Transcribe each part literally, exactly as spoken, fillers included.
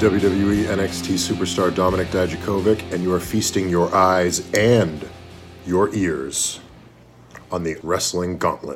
W W E N X T superstar Dominic Dijakovic, and you are feasting your eyes and your ears on the Wrestling Gauntlet.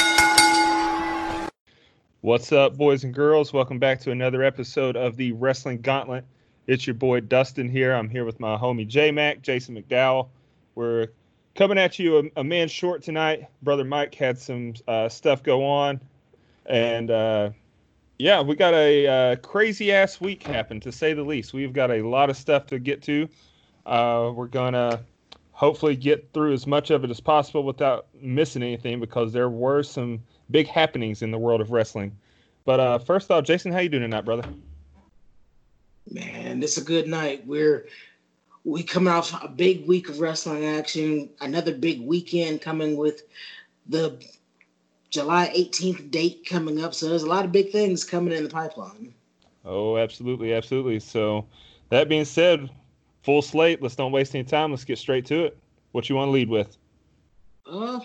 What's up, boys and girls? Welcome back to another episode of the Wrestling Gauntlet. It's your boy Dustin here. I'm here with my homie J-Mac, Jason McDowell. We're coming at you a, a man short tonight. Brother Mike had some uh, stuff go on, and uh, yeah, we got a uh, crazy-ass week happen, to say the least. We've got a lot of stuff to get to. Uh, we're going to hopefully get through as much of it as possible without missing anything, because there were some big happenings in the world of wrestling. But uh, first off, Jason, how you doing tonight, brother? Man, this is a good night. We're we coming off a big week of wrestling action, another big weekend coming with the July eighteenth date coming up. So there's a lot of big things coming in the pipeline. Oh, absolutely, absolutely. So that being said, full slate. Let's don't waste any time. Let's get straight to it. What you want to lead with? Uh, how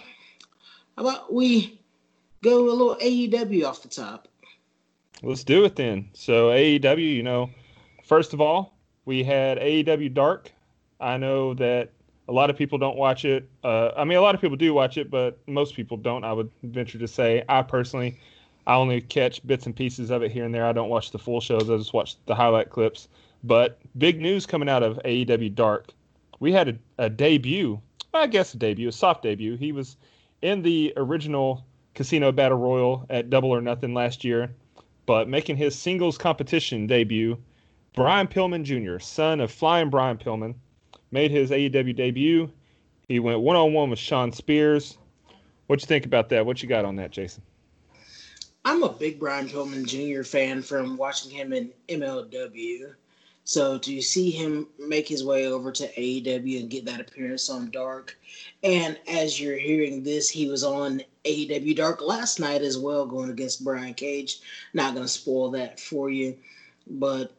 about we go a little A E W off the top? Let's do it then. So A E W, you know, first of all, we had A E W Dark. I know that a lot of people don't watch it. Uh, I mean, a lot of people do watch it, but most people don't, I would venture to say. I personally, I only catch bits and pieces of it here and there. I don't watch the full shows. I just watch the highlight clips. But big news coming out of A E W Dark. We had a, a debut, I guess a debut, a soft debut. He was in the original Casino Battle Royal at Double or Nothing last year, but making his singles competition debut, Brian Pillman Junior, son of Flying Brian Pillman, made his A E W debut. He went one-on-one with Shawn Spears. What you think about that? What you got on that, Jason? I'm a big Brian Pillman Junior fan from watching him in M L W. So to see him make his way over to A E W and get that appearance on Dark, and as you're hearing this, he was on A E W Dark last night as well, going against Brian Cage. Not going to spoil that for you, but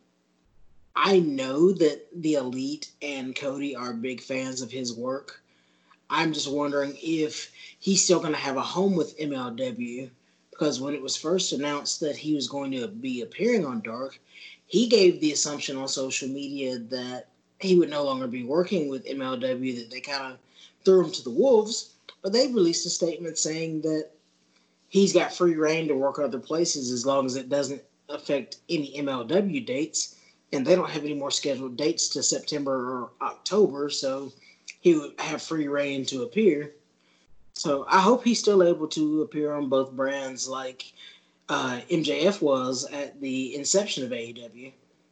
I know that the Elite and Cody are big fans of his work. I'm just wondering if he's still going to have a home with M L W, because when it was first announced that he was going to be appearing on Dark, he gave the assumption on social media that he would no longer be working with M L W, that they kind of threw him to the wolves. But they released a statement saying that he's got free reign to work other places as long as it doesn't affect any M L W dates. And they don't have any more scheduled dates to September or October, so he would have free reign to appear. So I hope he's still able to appear on both brands like uh, M J F was at the inception of A E W.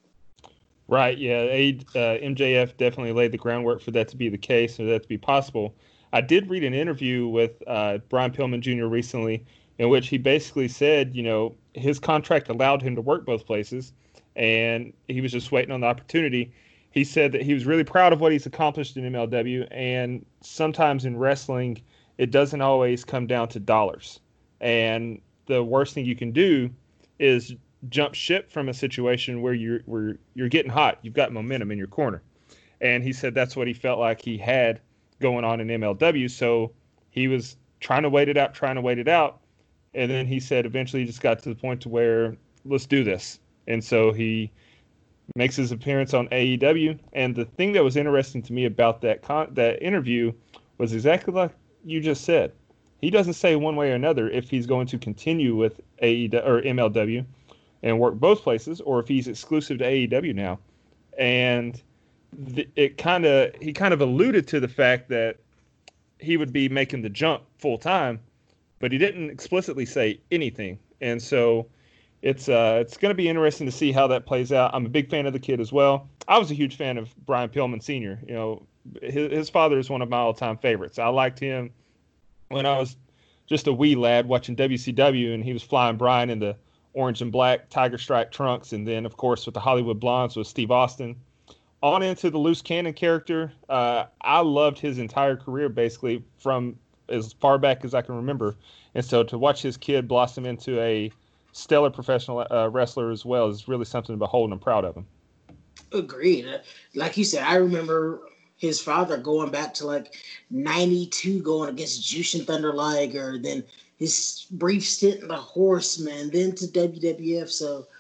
Right, yeah. A, uh, M J F definitely laid the groundwork for that to be the case, or that to be possible. I did read an interview with uh, Brian Pillman Junior recently, in which he basically said, you know, his contract allowed him to work both places, and he was just waiting on the opportunity. He said that he was really proud of what he's accomplished in M L W, and sometimes in wrestling, it doesn't always come down to dollars. And the worst thing you can do is jump ship from a situation where you're where you're getting hot. You've got momentum in your corner. And he said that's what he felt like he had going on in M L W. So he was trying to wait it out, trying to wait it out. And then he said eventually he just got to the point to where, let's do this. And so he makes his appearance on A E W. And the thing that was interesting to me about that con- that interview was exactly like you just said. He doesn't say one way or another if he's going to continue with A E W or M L W and work both places, or if he's exclusive to A E W now. And th- it kind of he kind of alluded to the fact that he would be making the jump full time, but he didn't explicitly say anything. And so it's uh it's going to be interesting to see how that plays out. I'm a big fan of the kid as well. I was a huge fan of Brian Pillman Senior You know, his, his father is one of my all-time favorites. I liked him when I was just a wee lad watching W C W, and he was flying Brian in the orange and black tiger stripe trunks, and then of course with the Hollywood Blondes with Steve Austin. On into the Loose Cannon character, uh, I loved his entire career basically from as far back as I can remember, and so to watch his kid blossom into a stellar professional uh, wrestler as well is really something to behold, and I'm proud of him. Agreed. Like you said, I remember his father going back to like ninety-two, going against Jushin Thunder Liger, then his brief stint in the Horsemen, then to W W F. So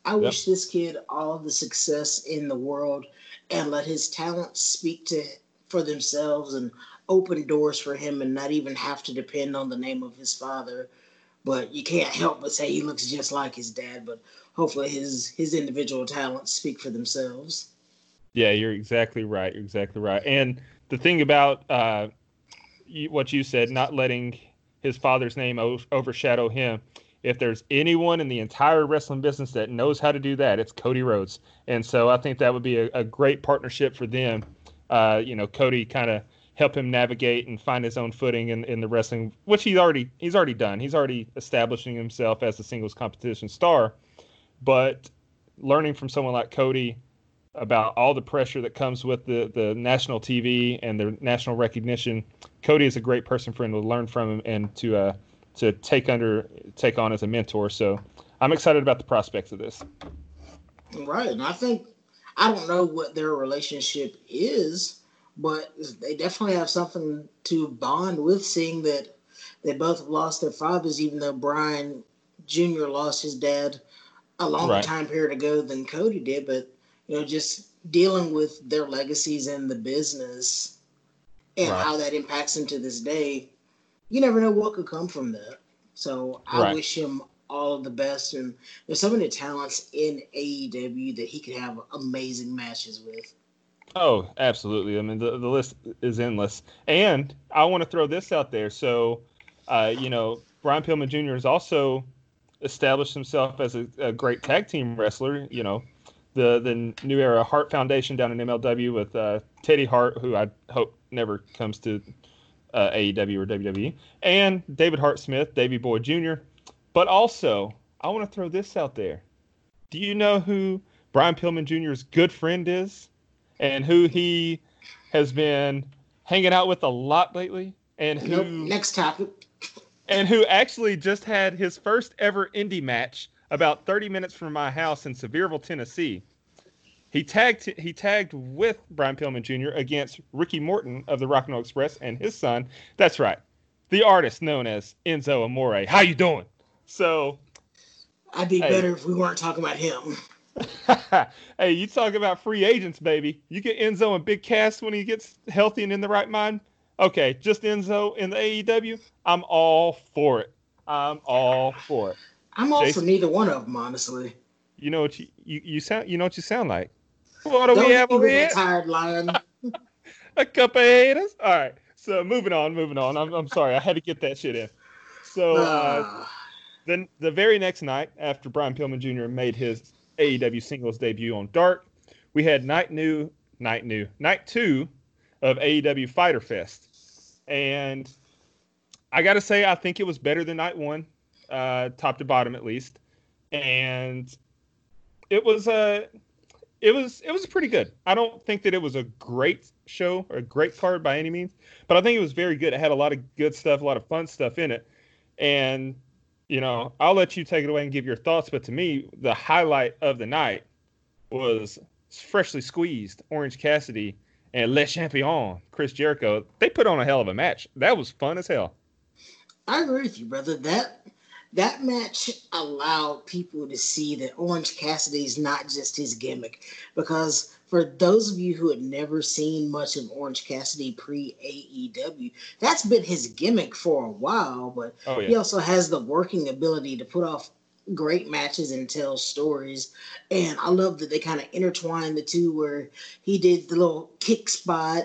I Yep. wish this kid all the success in the world and let his talents speak to for themselves and open doors for him and not even have to depend on the name of his father. But you can't help but say he looks just like his dad. But hopefully his his individual talents speak for themselves. Yeah, you're exactly right. You're exactly right. And the thing about uh, you, what you said, not letting his father's name o- overshadow him. If there's anyone in the entire wrestling business that knows how to do that, it's Cody Rhodes. And so I think that would be a, a great partnership for them. Uh, you know, Cody kind of help him navigate and find his own footing in, in the wrestling, which he's already he's already done. He's already establishing himself as a singles competition star. But learning from someone like Cody about all the pressure that comes with the, the national T V and the national recognition, Cody is a great person for him to learn from him and to uh, to take under take on as a mentor. So I'm excited about the prospects of this. Right. And I think, I don't know what their relationship is, but they definitely have something to bond with, seeing that they both lost their fathers, even though Brian Junior lost his dad a longer Right. time period ago than Cody did. But, you know, just dealing with their legacies in the business and Right. how that impacts them to this day, you never know what could come from that. So I Right. wish him all of the best. And there's so many talents in A E W that he could have amazing matches with. Oh, absolutely. I mean, the, the list is endless. And I want to throw this out there. So, uh, you know, Brian Pillman Junior has also established himself as a, a great tag team wrestler. You know, the the New Era Hart Foundation down in M L W with uh, Teddy Hart, who I hope never comes to uh, A E W or W W E, and David Hart Smith, Davey Boy Junior But also, I want to throw this out there. Do you know who Brian Pillman Junior's good friend is? And who he has been hanging out with a lot lately? And who Nope. Next topic. and who actually just had his first ever indie match about thirty minutes from my house in Sevierville, Tennessee. He tagged he tagged with Brian Pillman Junior against Ricky Morton of the Rock and Roll Express and his son. That's right, the artist known as Enzo Amore. How you doing? So, I'd be hey. better if we weren't talking about him. Hey, you talk about free agents, baby. You get Enzo and Big Cass when he gets healthy and in the right mind. Okay, just Enzo in the A E W. I'm all for it. I'm all for it. I'm all Jason, for neither one of them, honestly. you know what you, you, you sound you know what you sound like. What do Don't we hit have me over with here? that tired lion. A couple of haters. All right. So moving on, moving on. I'm I'm sorry. I had to get that shit in. So uh, Uh, then the very next night, after Brian Pillman Junior made his A E W singles debut on Dark, we had night new, night new, night two of A E W Fighter Fest, and I got to say, I think it was better than night one, uh, top to bottom at least, and it was a. Uh, it was it was pretty good. I don't think that it was a great show or a great card by any means, but I think it was very good. It had a lot of good stuff, a lot of fun stuff in it, and you know, I'll let you take it away and give your thoughts. But to me, the highlight of the night was freshly squeezed Orange Cassidy and Le Champion Chris Jericho. They put on a hell of a match. That was fun as hell. I agree with you, brother. That that match allowed people to see that Orange Cassidy is not just his gimmick. Because for those of you who had never seen much of Orange Cassidy pre-A E W, that's been his gimmick for a while. But Oh yeah, he also has the working ability to put off great matches and tell stories. And I love that they kind of intertwined the two, where he did the little kick spot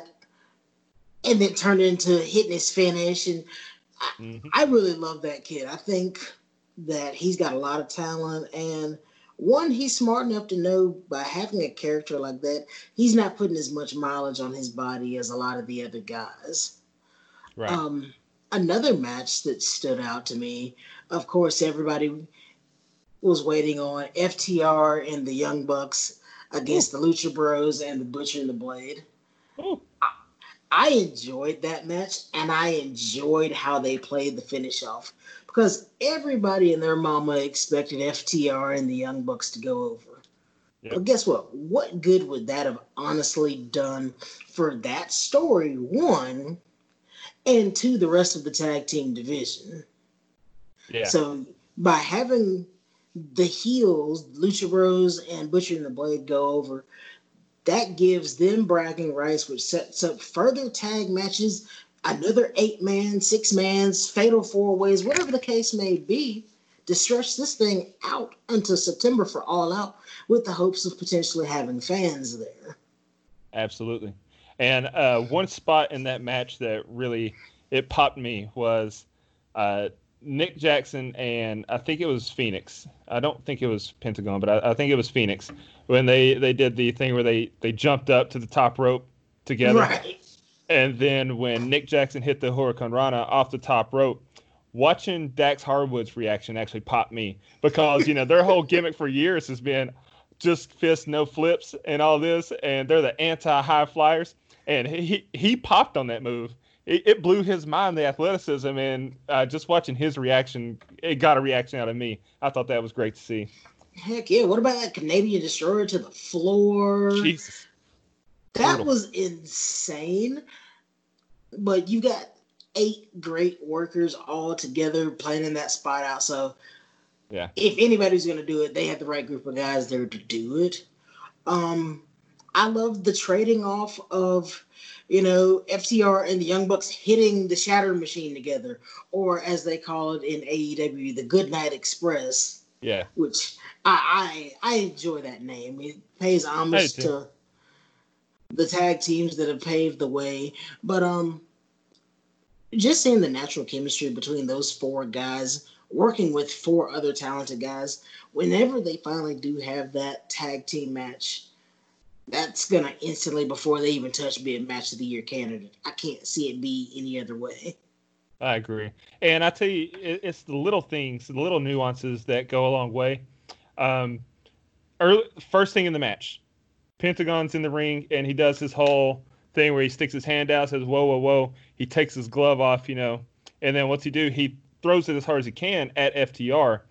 and then turned it into hitting his finish. And I, mm-hmm. I really love that kid. I think that he's got a lot of talent, and one, he's smart enough to know by having a character like that, he's not putting as much mileage on his body as a lot of the other guys. Right. Um, another match that stood out to me, of course, everybody was waiting on F T R and the Young Bucks against Ooh. the Lucha Bros and the Butcher and the Blade. Ooh. I enjoyed that match, and I enjoyed how they played the finish off, because everybody and their mama expected F T R and the Young Bucks to go over. Yep. But guess what? What good would that have honestly done for that story, one, and two, the rest of the tag team division? Yeah. So by having the heels, Lucha Bros and Butcher and the Blade, go over, that gives them bragging rights, which sets up further tag matches, another eight man, six mans, fatal four ways, whatever the case may be, to stretch this thing out until September for All Out, with the hopes of potentially having fans there. Absolutely. And uh, one spot in that match that really it popped me was uh, Nick Jackson and I think it was Phoenix. I don't think it was Pentagon, but I, I think it was Phoenix when they, they did the thing where they, they jumped up to the top rope together. Right. And then when Nick Jackson hit the Hurricane Rana off the top rope, watching Dax Harwood's reaction actually popped me because, you know, their whole gimmick for years has been just fists, no flips and all this. And they're the anti-high flyers. And he, he popped on that move. It, it blew his mind, the athleticism. And uh, just watching his reaction, it got a reaction out of me. I thought that was great to see. Heck yeah. What about that Canadian Destroyer to the floor? Jesus. That Brutal. was insane. But you got eight great workers all together playing in that spot out. So yeah, if anybody's going to do it, they have the right group of guys there to do it. Um, I love the trading off of, you know, F T R and the Young Bucks hitting the Shatter Machine together, or as they call it in A E W, the Goodnight Express. Yeah. Which I I, I enjoy that name. It pays homage to the tag teams that have paved the way. But um, just seeing the natural chemistry between those four guys, working with four other talented guys, whenever they finally do have that tag team match, that's going to instantly, before they even touch, be a match of the year candidate. I can't see it be any other way. I agree. And I tell you, it's the little things, the little nuances that go a long way. Um, early, first thing in the match, Pentagon's in the ring, and he does his whole thing where he sticks his hand out, says, whoa, whoa, whoa. He takes his glove off, you know. And then what's he do? He throws it as hard as he can at F T R.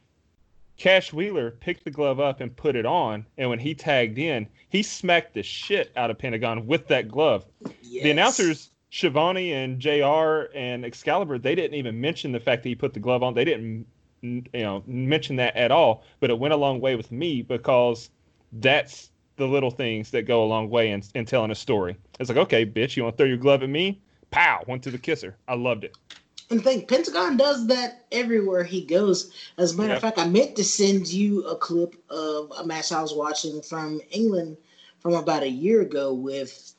Cash Wheeler picked the glove up and put it on, and when he tagged in, he smacked the shit out of Pentagon with that glove. Yes. The announcers, Shivani and J R and Excalibur, they didn't even mention the fact that he put the glove on. They didn't, you know, mention that at all, but it went a long way with me because that's the little things that go a long way in, in telling a story. It's like, okay, bitch, you want to throw your glove at me? Pow, went to the kisser. I loved it. And I think Pentagon does that everywhere he goes. As a matter yep. of fact, I meant to send you a clip of a match I was watching from England from about a year ago with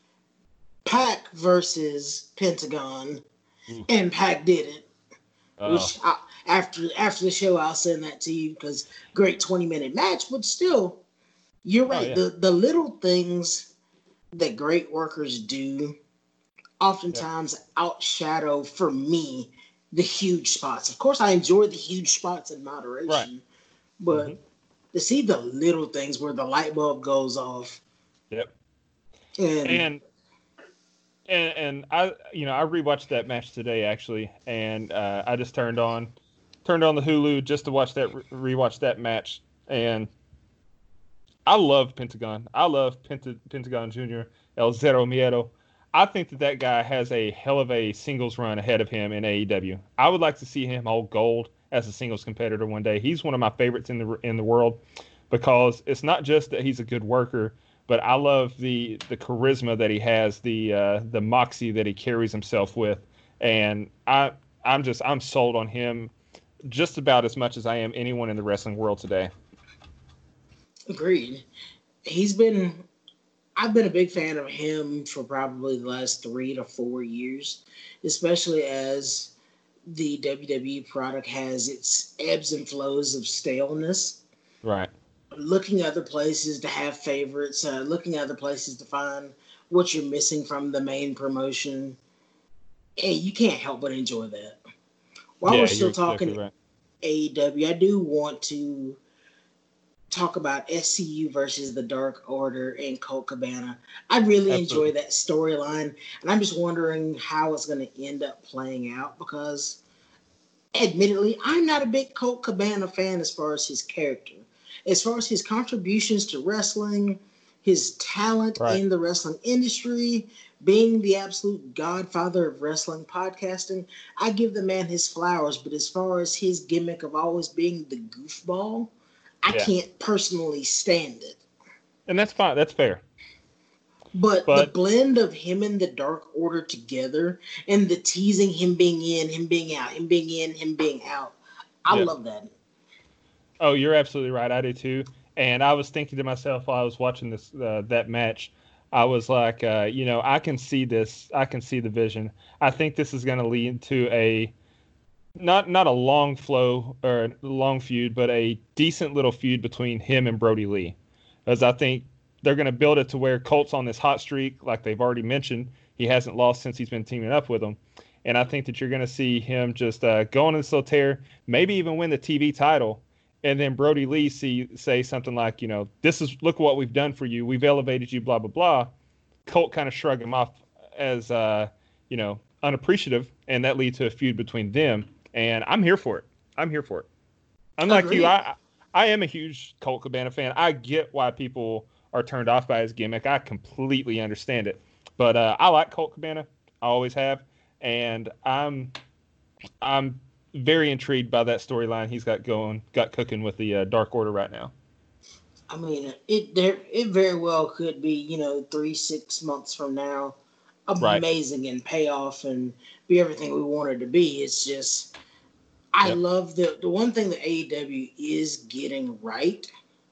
Pac versus Pentagon, Ooh. and Pac did it. Oh. Which I, after after the show, I'll send that to you because great twenty minute match, but still, you're right. Oh, yeah. The the little things that great workers do oftentimes yep. outshadow for me the huge spots. Of course, I enjoy the huge spots in moderation, right. but mm-hmm. to see the little things where the light bulb goes off. Yep. And, and and and I you know I rewatched that match today actually, and uh, I just turned on turned on the Hulu just to watch that rewatch that match, and I love Pentagon. I love Penta, Pentagon Junior El Zero Miedo. I think that that guy has a hell of a singles run ahead of him in A E W. I would like to see him hold gold as a singles competitor one day. He's one of my favorites in the in the world because it's not just that he's a good worker, but I love the the charisma that he has, the uh, the moxie that he carries himself with, and I I'm just I'm sold on him just about as much as I am anyone in the wrestling world today. Agreed. He's been. I've been a big fan of him for probably the last three to four years, especially as the W W E product has its ebbs and flows of staleness. Right. Looking other places to have favorites, uh, looking other places to find what you're missing from the main promotion. Hey, you can't help but enjoy that. While yeah, we're still talking exactly right. A E W, I do want to talk about S C U versus the Dark Order and Colt Cabana. I really Absolutely. enjoy that storyline, and I'm just wondering how it's going to end up playing out because, admittedly, I'm not a big Colt Cabana fan as far as his character. As far as his contributions to wrestling, his talent Right. in the wrestling industry, being the absolute godfather of wrestling podcasting. I give the man his flowers, but as far as his gimmick of always being the goofball, I Yeah. can't personally stand it. And that's fine. That's fair. But, But the blend of him and the Dark Order together and the teasing, him being in, him being out, him being in, him being out, I yeah. love that. Oh, you're absolutely right. I do too. And I was thinking to myself while I was watching this uh, that match, I was like, uh, you know, I can see this. I can see the vision. I think this is going to lead to a not not a long flow or long feud, but a decent little feud between him and Brody Lee, as I think they're going to build it to where Colt's on this hot streak, like they've already mentioned. He hasn't lost since he's been teaming up with him. And I think that you're going to see him just uh, go on this little tear, maybe even win the T V title. And then Brody Lee see, say something like, you know, this is, look what we've done for you. We've elevated you, blah, blah, blah. Colt kind of shrug him off as, uh, you know, unappreciative. And that leads to a feud between them. And I'm here for it. I'm here for it. Unlike Agreed. you, I, I am a huge Colt Cabana fan. I get why people are turned off by his gimmick. I completely understand it. But uh, I like Colt Cabana. I always have. And I'm, I'm very intrigued by that storyline he's got going, got cooking with the uh, Dark Order right now. I mean, it there it very well could be, you know, three, six months from now, amazing right. and pay off and be everything we want it to be. It's just, I yep. love the the one thing that A E W is getting right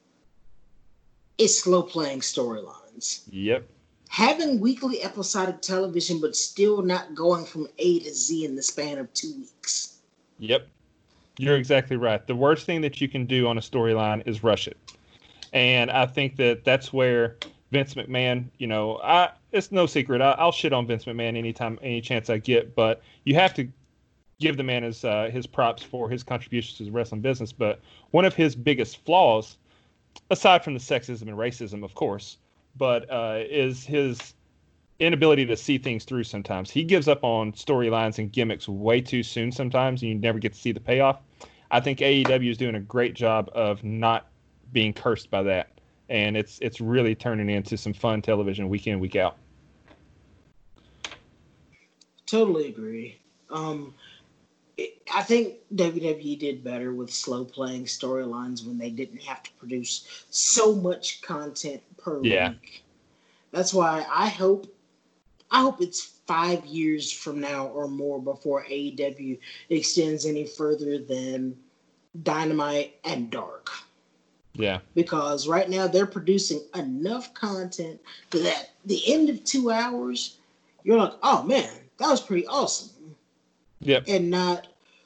is slow playing storylines. Yep. Having weekly episodic television, but still not going from A to Z in the span of two weeks. Yep. You're exactly right. The worst thing that you can do on a storyline is rush it. And I think that that's where Vince McMahon, you know, I it's no secret. I, I'll shit on Vince McMahon anytime, any chance I get, but you have to give the man his, uh, his props for his contributions to the wrestling business. But one of his biggest flaws, aside from the sexism and racism, of course, but uh, is his inability to see things through sometimes. He gives up on storylines and gimmicks way too soon sometimes, and you never get to see the payoff. I think A E W is doing a great job of not being cursed by that, and it's it's really turning into some fun television week in, week out. Totally agree. Um, it, I think W W E did better with slow playing storylines when they didn't have to produce so much content per yeah. week. That's why I hope I hope it's five years from now or more before A E W extends any further than Dynamite and Dark. Yeah. Because right now they're producing enough content that the end of two hours, you're like, oh man, that was pretty awesome. Yep. And not,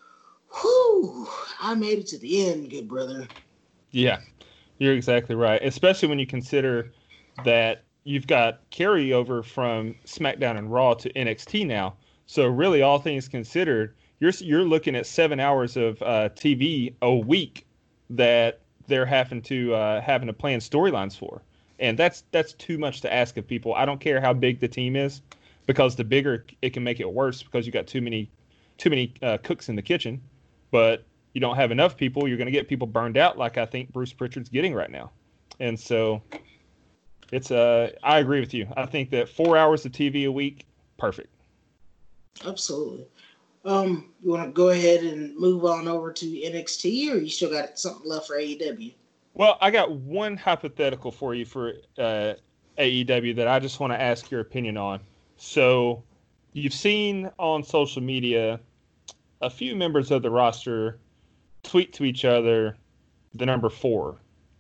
whoo, I made it to the end, good brother. Yeah, you're exactly right. Especially when you consider that you've got carryover from SmackDown and Raw to N X T now. So really, all things considered, you're you're looking at seven hours of uh, T V a week that they're having to uh, having to plan storylines for, and that's that's too much to ask of people. I don't care how big the team is, because the bigger it can make it worse because you got too many too many uh, cooks in the kitchen. But you don't have enough people, you're going to get people burned out, like I think Bruce Pritchard's getting right now, and so. It's uh, I agree with you. I think that four hours of T V a week, perfect. Absolutely. Um, you want to go ahead and move on over to N X T, or you still got something left for A E W? Well, I got one hypothetical for you for uh, A E W that I just want to ask your opinion on. So, you've seen on social media a few members of the roster tweet to each other the number four.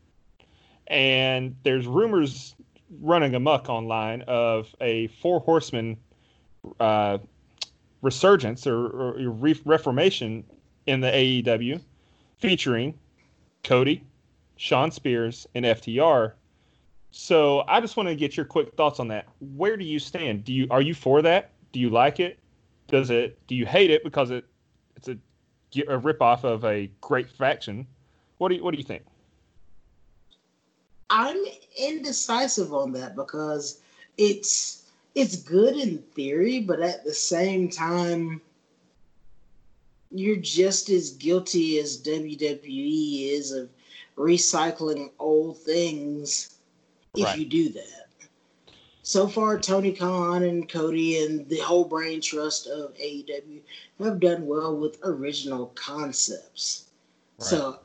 And there's rumors running amok online of a Four Horsemen uh, resurgence or, or re- reformation in the A E W, featuring Cody, Shawn Spears, and F T R. So I just want to get your quick thoughts on that. Where do you stand? Do you are you for that? Do you like it? Does it? Do you hate it because it it's a, a ripoff of a great faction? What do you What do you think? I'm indecisive on that because it's it's good in theory, but at the same time, you're just as guilty as W W E is of recycling old things if right. you do that. So far, Tony Khan and Cody and the whole brain trust of A E W have done well with original concepts. Right. So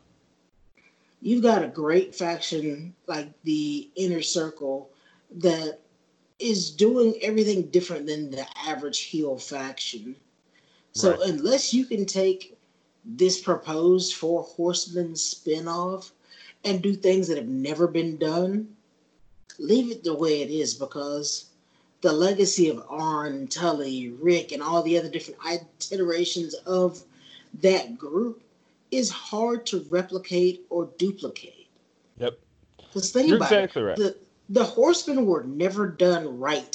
you've got a great faction like the Inner Circle that is doing everything different than the average heel faction. So Right. unless you can take this proposed Four Horsemen spinoff and do things that have never been done, leave it the way it is, because the legacy of Arn, Tully, Rick, and all the other different iterations of that group is hard to replicate or duplicate. Yep. Because think You're about exactly it. right. The, the Horsemen were never done right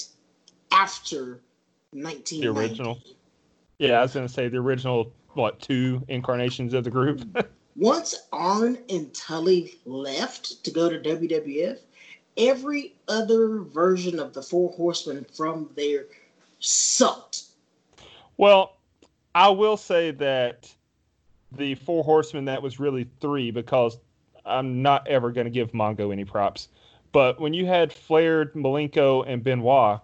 after nineteen ninety. The original. Yeah, I was going to say the original, what, two incarnations of the group? Once Arn and Tully left to go to W W F, every other version of the Four Horsemen from there sucked. Well, I will say that the Four Horsemen, that was really three, because I'm not ever going to give Mongo any props. But when you had Flair, Malenko, and Benoit,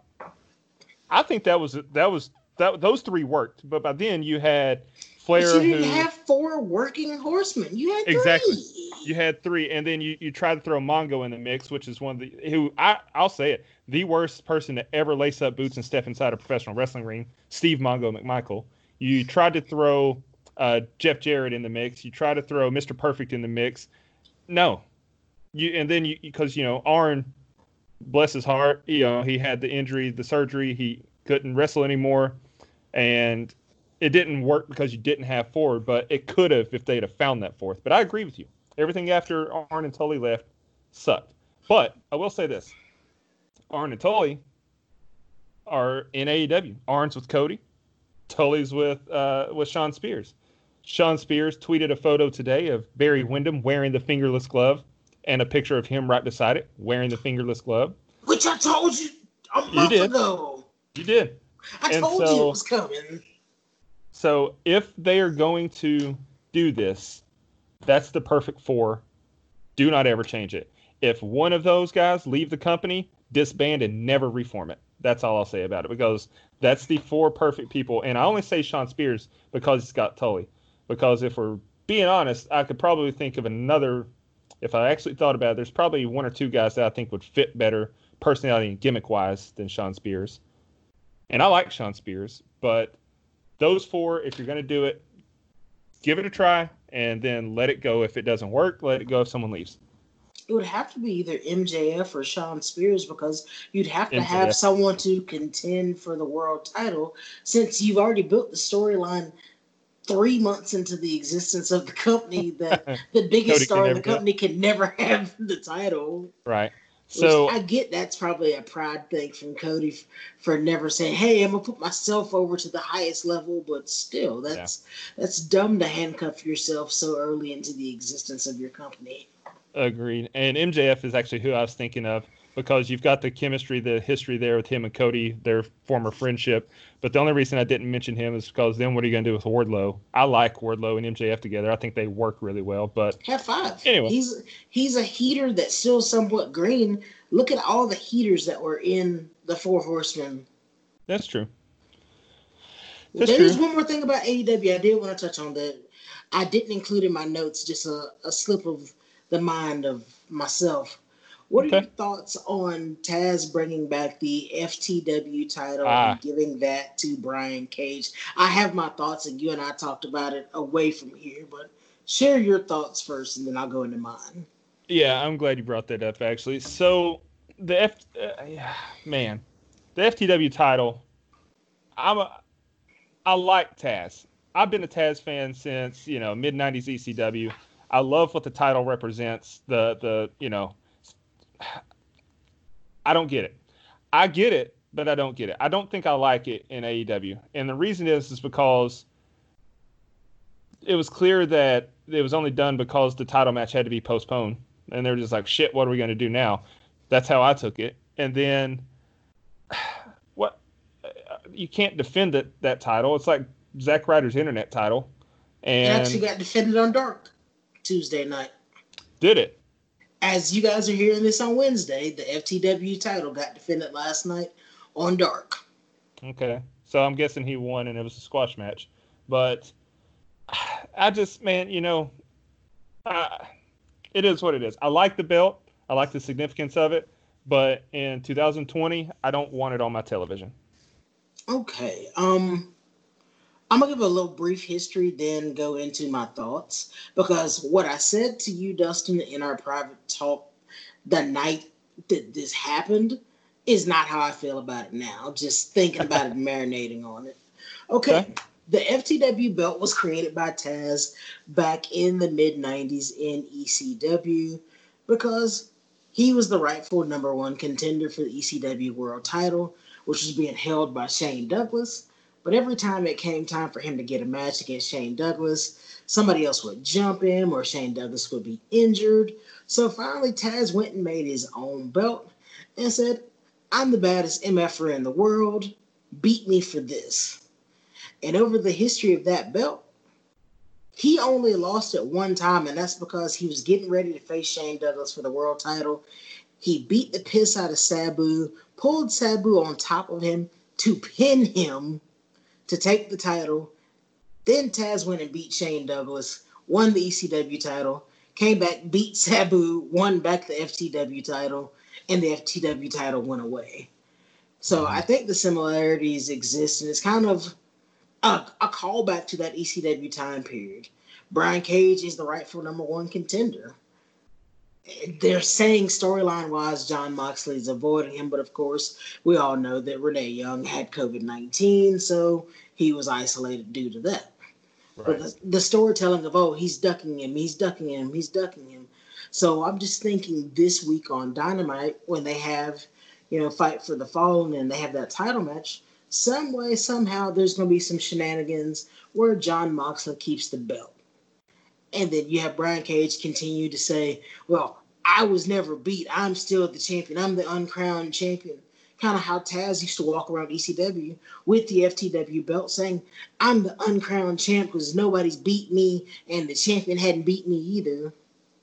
I think that was that was that those three worked. But by then you had Flair, but you didn't who, have four working horsemen. You had exactly. three. You had three, and then you, you tried to throw Mongo in the mix, which is one of the who I I'll say it, the worst person to ever lace up boots and step inside a professional wrestling ring, Steve Mongo McMichael. You tried to throw uh, Jeff Jarrett in the mix. You tried to throw Mister Perfect in the mix. No, you and then you because you know Arn, bless his heart, you know he had the injury, the surgery, he couldn't wrestle anymore, and it didn't work because you didn't have forward, but it could have if they'd have found that fourth. But I agree with you. Everything after Arn and Tully left sucked. But I will say this. Arn and Tully are in A E W. Arn's with Cody. Tully's with uh, with Shawn Spears. Shawn Spears tweeted a photo today of Barry Windham wearing the fingerless glove and a picture of him right beside it wearing the fingerless glove. Which I told you a You month did. ago. You did. I And told so- you it was coming. So if they are going to do this, that's the perfect four. Do not ever change it. If one of those guys leave the company, disband and never reform it. That's all I'll say about it, because that's the four perfect people. And I only say Shawn Spears because he's got Tully. Because if we're being honest, I could probably think of another, if I actually thought about it, there's probably one or two guys that I think would fit better personality and gimmick-wise than Shawn Spears. And I like Shawn Spears, but those four, if you're going to do it, give it a try and then let it go. If it doesn't work, let it go if someone leaves. It would have to be either M J F or Shawn Spears, because you'd have to M J F. have someone to contend for the world title, since you've already built the storyline three months into the existence of the company that the biggest Cody star can in never the do it. company can never have the title. Right. Which So I get that's probably a pride thing from Cody f- for never saying, "Hey, I'm gonna put myself over to the highest level," but still, that's that's dumb to handcuff yourself so early into the existence of your company. agreed. And M J F is actually who I was thinking of, because you've got the chemistry, the history there with him and Cody, their former friendship. But the only reason I didn't mention him is because then what are you going to do with Wardlow? I like Wardlow and M J F together. I think they work really well. But Have five. Anyway. he's he's a heater that's still somewhat green. Look at all the heaters that were in the Four Horsemen. that's true. That's There is true. one more thing about A E W I did want to touch on that I didn't include in my notes, just a, a slip of the mind of myself. What Okay. are your thoughts on Taz bringing back the F T W title Ah. and giving that to Brian Cage? I have my thoughts, and you and I talked about it away from here, but share your thoughts first, and then I'll go into mine. Yeah, I'm glad you brought that up, actually. So, the F, uh, yeah, man, the F T W title, I'm a, I like Taz. I've been a Taz fan since, you know, mid nineties E C W. I love what the title represents. The, the, you know, I don't get it. I get it, but I don't get it. I don't think I like it in A E W. And the reason is, is because it was clear that it was only done because the title match had to be postponed. And they were just like, shit, what are we going to do now? That's how I took it. And then what? You can't defend it, that title. It's like Zack Ryder's internet title. It And actually got defended on Dark Tuesday night. did it? as you guys are hearing this on Wednesday, the F T W title got defended last night on Dark. Okay. So I'm guessing he won and it was a squash match. But I just, man, you know, uh, it is what it is. I like the belt. I like the significance of it. But in two thousand twenty, I don't want it on my television. Okay. Um, I'm going to give a little brief history, then go into my thoughts. Because what I said to you, Dustin, in our private talk the night that this happened is not how I feel about it now. Just thinking about it, marinating on it. Okay. okay. The F T W belt was created by Taz back in the mid nineties in E C W because he was the rightful number one contender for the E C W world title, which was being held by Shane Douglas. But every time it came time for him to get a match against Shane Douglas, somebody else would jump him or Shane Douglas would be injured. So finally, Taz went and made his own belt and said, I'm the baddest M F-er in the world. Beat me for this. And over the history of that belt, he only lost it one time, and that's because he was getting ready to face Shane Douglas for the world title. He beat the piss out of Sabu, pulled Sabu on top of him to pin him to take the title. Then Taz went and beat Shane Douglas, won the E C W title, came back, beat Sabu, won back the F T W title, and the F T W title went away. So I think the similarities exist, and it's kind of a, a callback to that E C W time period. Brian Cage is the rightful number one contender. They're saying storyline-wise, Jon Moxley is avoiding him, but of course, we all know that Renee Young had covid nineteen, so he was isolated due to that. Right. But the, the storytelling of, oh, he's ducking him, he's ducking him, he's ducking him. So I'm just thinking this week on Dynamite, when they have, you know, Fight for the Fallen and they have that title match, some way, somehow, there's going to be some shenanigans where Jon Moxley keeps the belt. And then you have Brian Cage continue to say, well, I was never beat. I'm still the champion. I'm the uncrowned champion. Kind of how Taz used to walk around E C W with the F T W belt saying, I'm the uncrowned champ because nobody's beat me and the champion hadn't beat me either.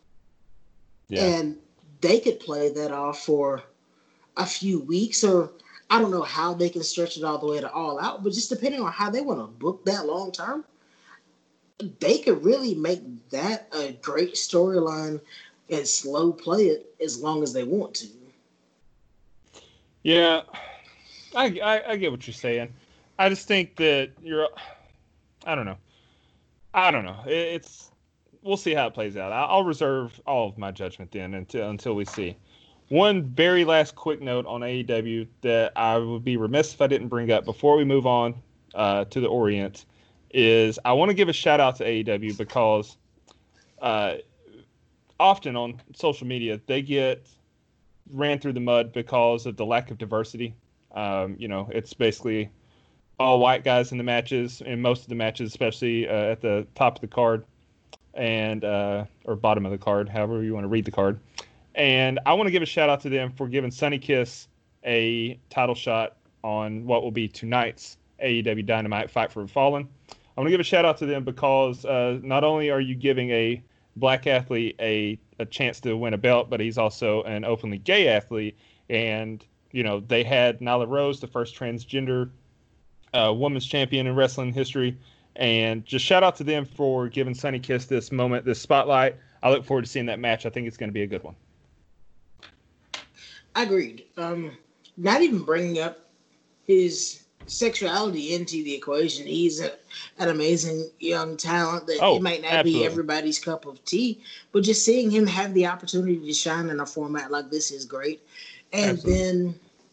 Yeah. And they could play that off for a few weeks, or I don't know how they can stretch it all the way to All Out, but just depending on how they want to book that long term, they could really make that a great storyline and slow play it as long as they want to. Yeah, I, I, I get what you're saying. I just think that you're, I don't know. I don't know. It, it's, we'll see how it plays out. I'll reserve all of my judgment then until until we see. One very last quick note on A E W that I would be remiss if I didn't bring up before we move on uh, to the Orient is I want to give a shout out to A E W because uh, often on social media they get ran through the mud because of the lack of diversity. Um, you know, it's basically all white guys in the matches, in most of the matches, especially uh, at the top of the card and uh, or bottom of the card, however you want to read the card. And I want to give a shout out to them for giving Sonny Kiss a title shot on what will be tonight's A E W Dynamite Fight for the Fallen. I want to give a shout out to them because uh, not only are you giving a black athlete a, a chance to win a belt, but he's also an openly gay athlete. And, you know, they had Nyla Rose, the first transgender uh, women's champion in wrestling history. And just shout out to them for giving Sonny Kiss this moment, this spotlight. I look forward to seeing that match. I think it's going to be a good one. Agreed. Um, not even bringing up his sexuality into the equation. He's a, an amazing young talent that oh, it might not absolutely. be everybody's cup of tea, but just seeing him have the opportunity to shine in a format like this is great. And absolutely. then,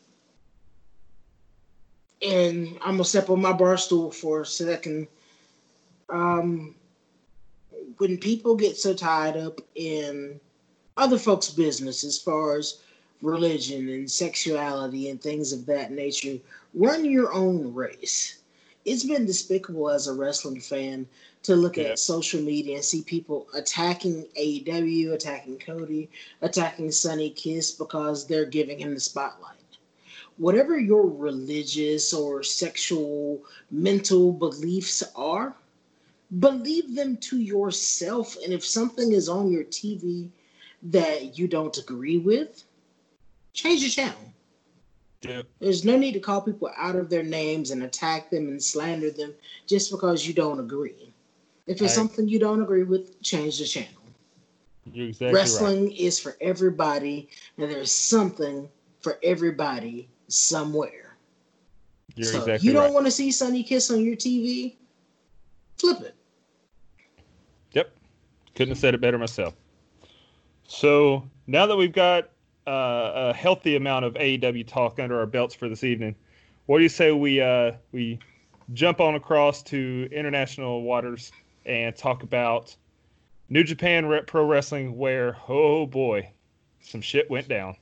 and I'm going to step on my bar stool for a second. Um, when people get so tied up in other folks' business as far as religion and sexuality and things of that nature, run your own race. It's been despicable as a wrestling fan to look yeah. at social media and see people attacking A E W, attacking Cody, attacking Sonny Kiss because they're giving him the spotlight. Whatever your religious or sexual mental beliefs are, believe them to yourself. And if something is on your T V that you don't agree with, change the channel. Yep. There's no need to call people out of their names and attack them and slander them just because you don't agree. If it's I, something you don't agree with, change the channel. You're exactly Wrestling right. is for everybody, and there's something for everybody somewhere. You're so exactly if you don't right. want to see Sonny Kiss on your T V, flip it. Yep. Couldn't have said it better myself. So now that we've got uh, a healthy amount of A E W talk under our belts for this evening, what do you say we uh, we jump on across to international waters and talk about New Japan Pro Wrestling, where, oh boy, some shit went down.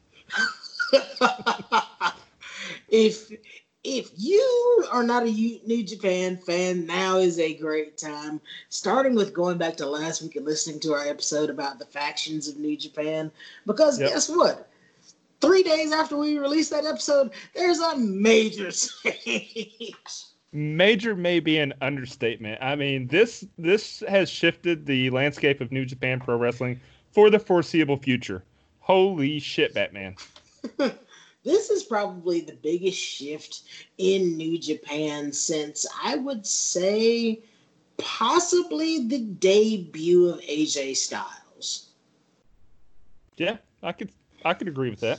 if if you are not a New Japan fan, now is a great time. Starting with going back to last week and listening to our episode about the factions of New Japan. Because yep. guess what? Three days after we released that episode, there's a major change. Major may be an understatement. I mean, this this has shifted the landscape of New Japan Pro Wrestling for the foreseeable future. Holy shit, Batman. This is probably the biggest shift in New Japan since, I would say, possibly the debut of A J Styles. Yeah, I could I could agree with that.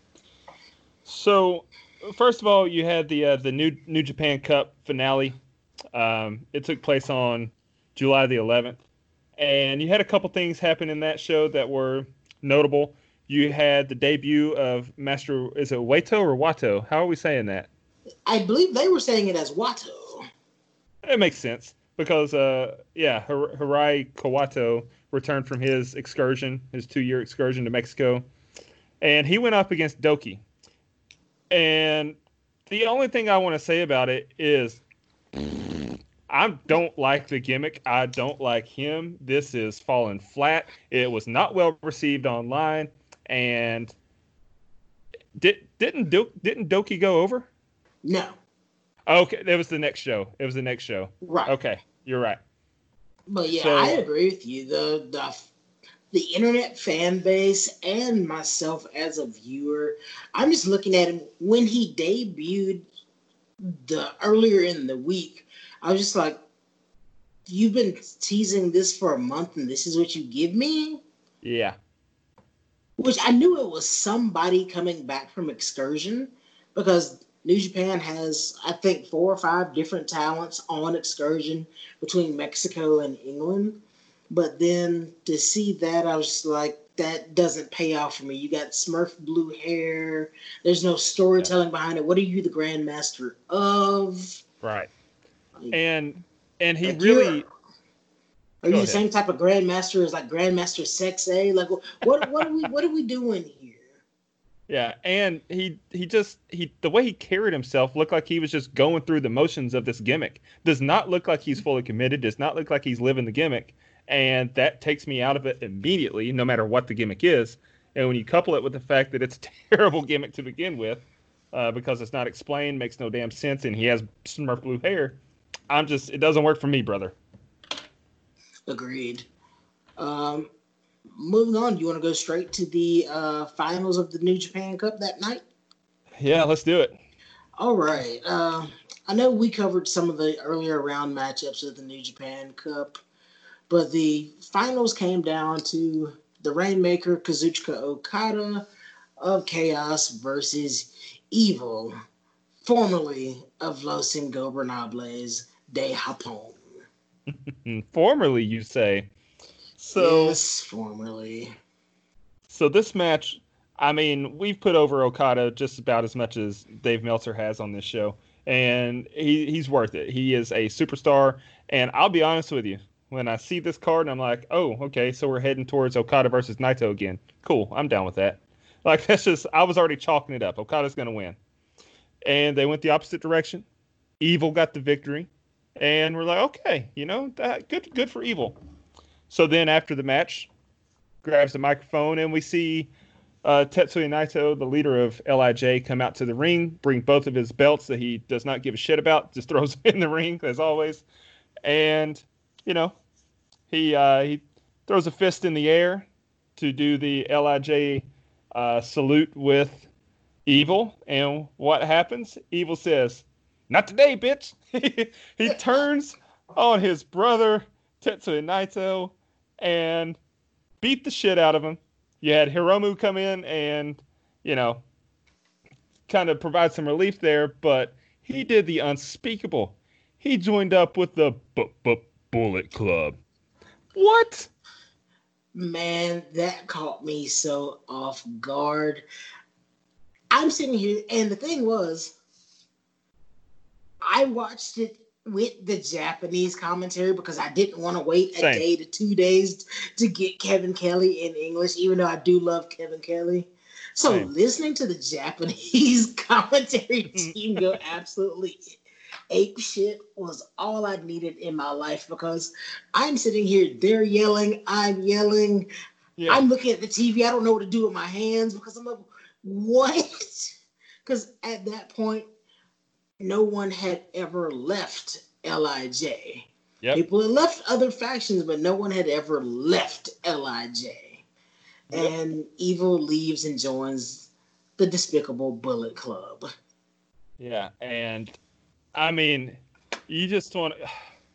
So, first of all, you had the uh, the New New Japan Cup finale. Um, it took place on July the eleventh, and you had a couple things happen in that show that were notable. You had the debut of Master, is it Wato or Wato? How are we saying that? I believe they were saying it as Wato. It makes sense because, uh, yeah, Hir- Hirai Kawato returned from his excursion, his two-year excursion to Mexico, and he went up against Doki. And the only thing I want to say about it is I don't like the gimmick. I don't like him. This is falling flat. It was not well received online. And did, didn't Do, didn't Doki go over? No. Okay, it was the next show. It was the next show. Right. Okay, you're right. But yeah, so, I agree with you. The the the internet fan base and myself as a viewer, I'm just looking at him when he debuted the earlier in the week. I was just like, you've been teasing this for a month and this is what you give me? Yeah. Which I knew it was somebody coming back from excursion because New Japan has, I think, four or five different talents on excursion between Mexico and England. But then to see that, I was just like, that doesn't pay off for me. You got Smurf blue hair. There's no storytelling yeah. behind it. What are you the Grandmaster of? Right. Like, and and he like really... Are you the same type of Grandmaster as like Grandmaster Sexay? Like, what what are we what are we doing here? Yeah, and he he just he the way he carried himself looked like he was just going through the motions of this gimmick. Does not look like he's fully committed. Does not look like he's living the gimmick, and that takes me out of it immediately, no matter what the gimmick is. And when you couple it with the fact that it's a terrible gimmick to begin with, uh, because it's not explained, makes no damn sense, and he has Smurf blue hair, I'm just it doesn't work for me, brother. Agreed. Um, moving on, you want to go straight to the uh, finals of the New Japan Cup that night? Yeah, let's do it. All right. Uh, I know we covered some of the earlier round matchups of the New Japan Cup, but the finals came down to the Rainmaker Kazuchika Okada of Chaos versus Evil, formerly of Los Ingobernables de Japón. Formerly, you say. So, yes, formerly. So this match, I mean, we've put over Okada just about as much as Dave Meltzer has on this show, and he, he's worth it. He is a superstar, and I'll be honest with you. When I see this card, I'm like, oh, okay, so we're heading towards Okada versus Naito again. Cool, I'm down with that. Like, that's just, I was already chalking it up. Okada's going to win. And they went the opposite direction. Evil got the victory. And we're like, okay, you know, that, good good for Evil. So then after the match, grabs the microphone, and we see uh, Tetsuya Naito, the leader of L I J, come out to the ring, bring both of his belts that he does not give a shit about, just throws them in the ring, as always. And, you know, he uh, he throws a fist in the air to do the L I J uh, salute with Evil. And what happens? Evil says, "Not today, bitch." He turns on his brother, Tetsuya Naito, and beat the shit out of him. You had Hiromu come in and, you know, kind of provide some relief there, but he did the unspeakable. He joined up with the bu- bu- Bullet Club. What? Man, that caught me so off guard. I'm sitting here, and the thing was, I watched it with the Japanese commentary because I didn't want to wait a Same. day to two days to get Kevin Kelly in English, even though I do love Kevin Kelly. So Same. listening to the Japanese commentary team go absolutely ape shit was all I needed in my life, because I'm sitting here, they're yelling, I'm yelling, Yeah. I'm looking at the T V, I don't know what to do with my hands because I'm like, what? Because at that point, no one had ever left L I J. Yep. People had left other factions, but no one had ever left L I J. Yep. And Evil leaves and joins the Despicable Bullet Club. Yeah, and I mean, you just want to.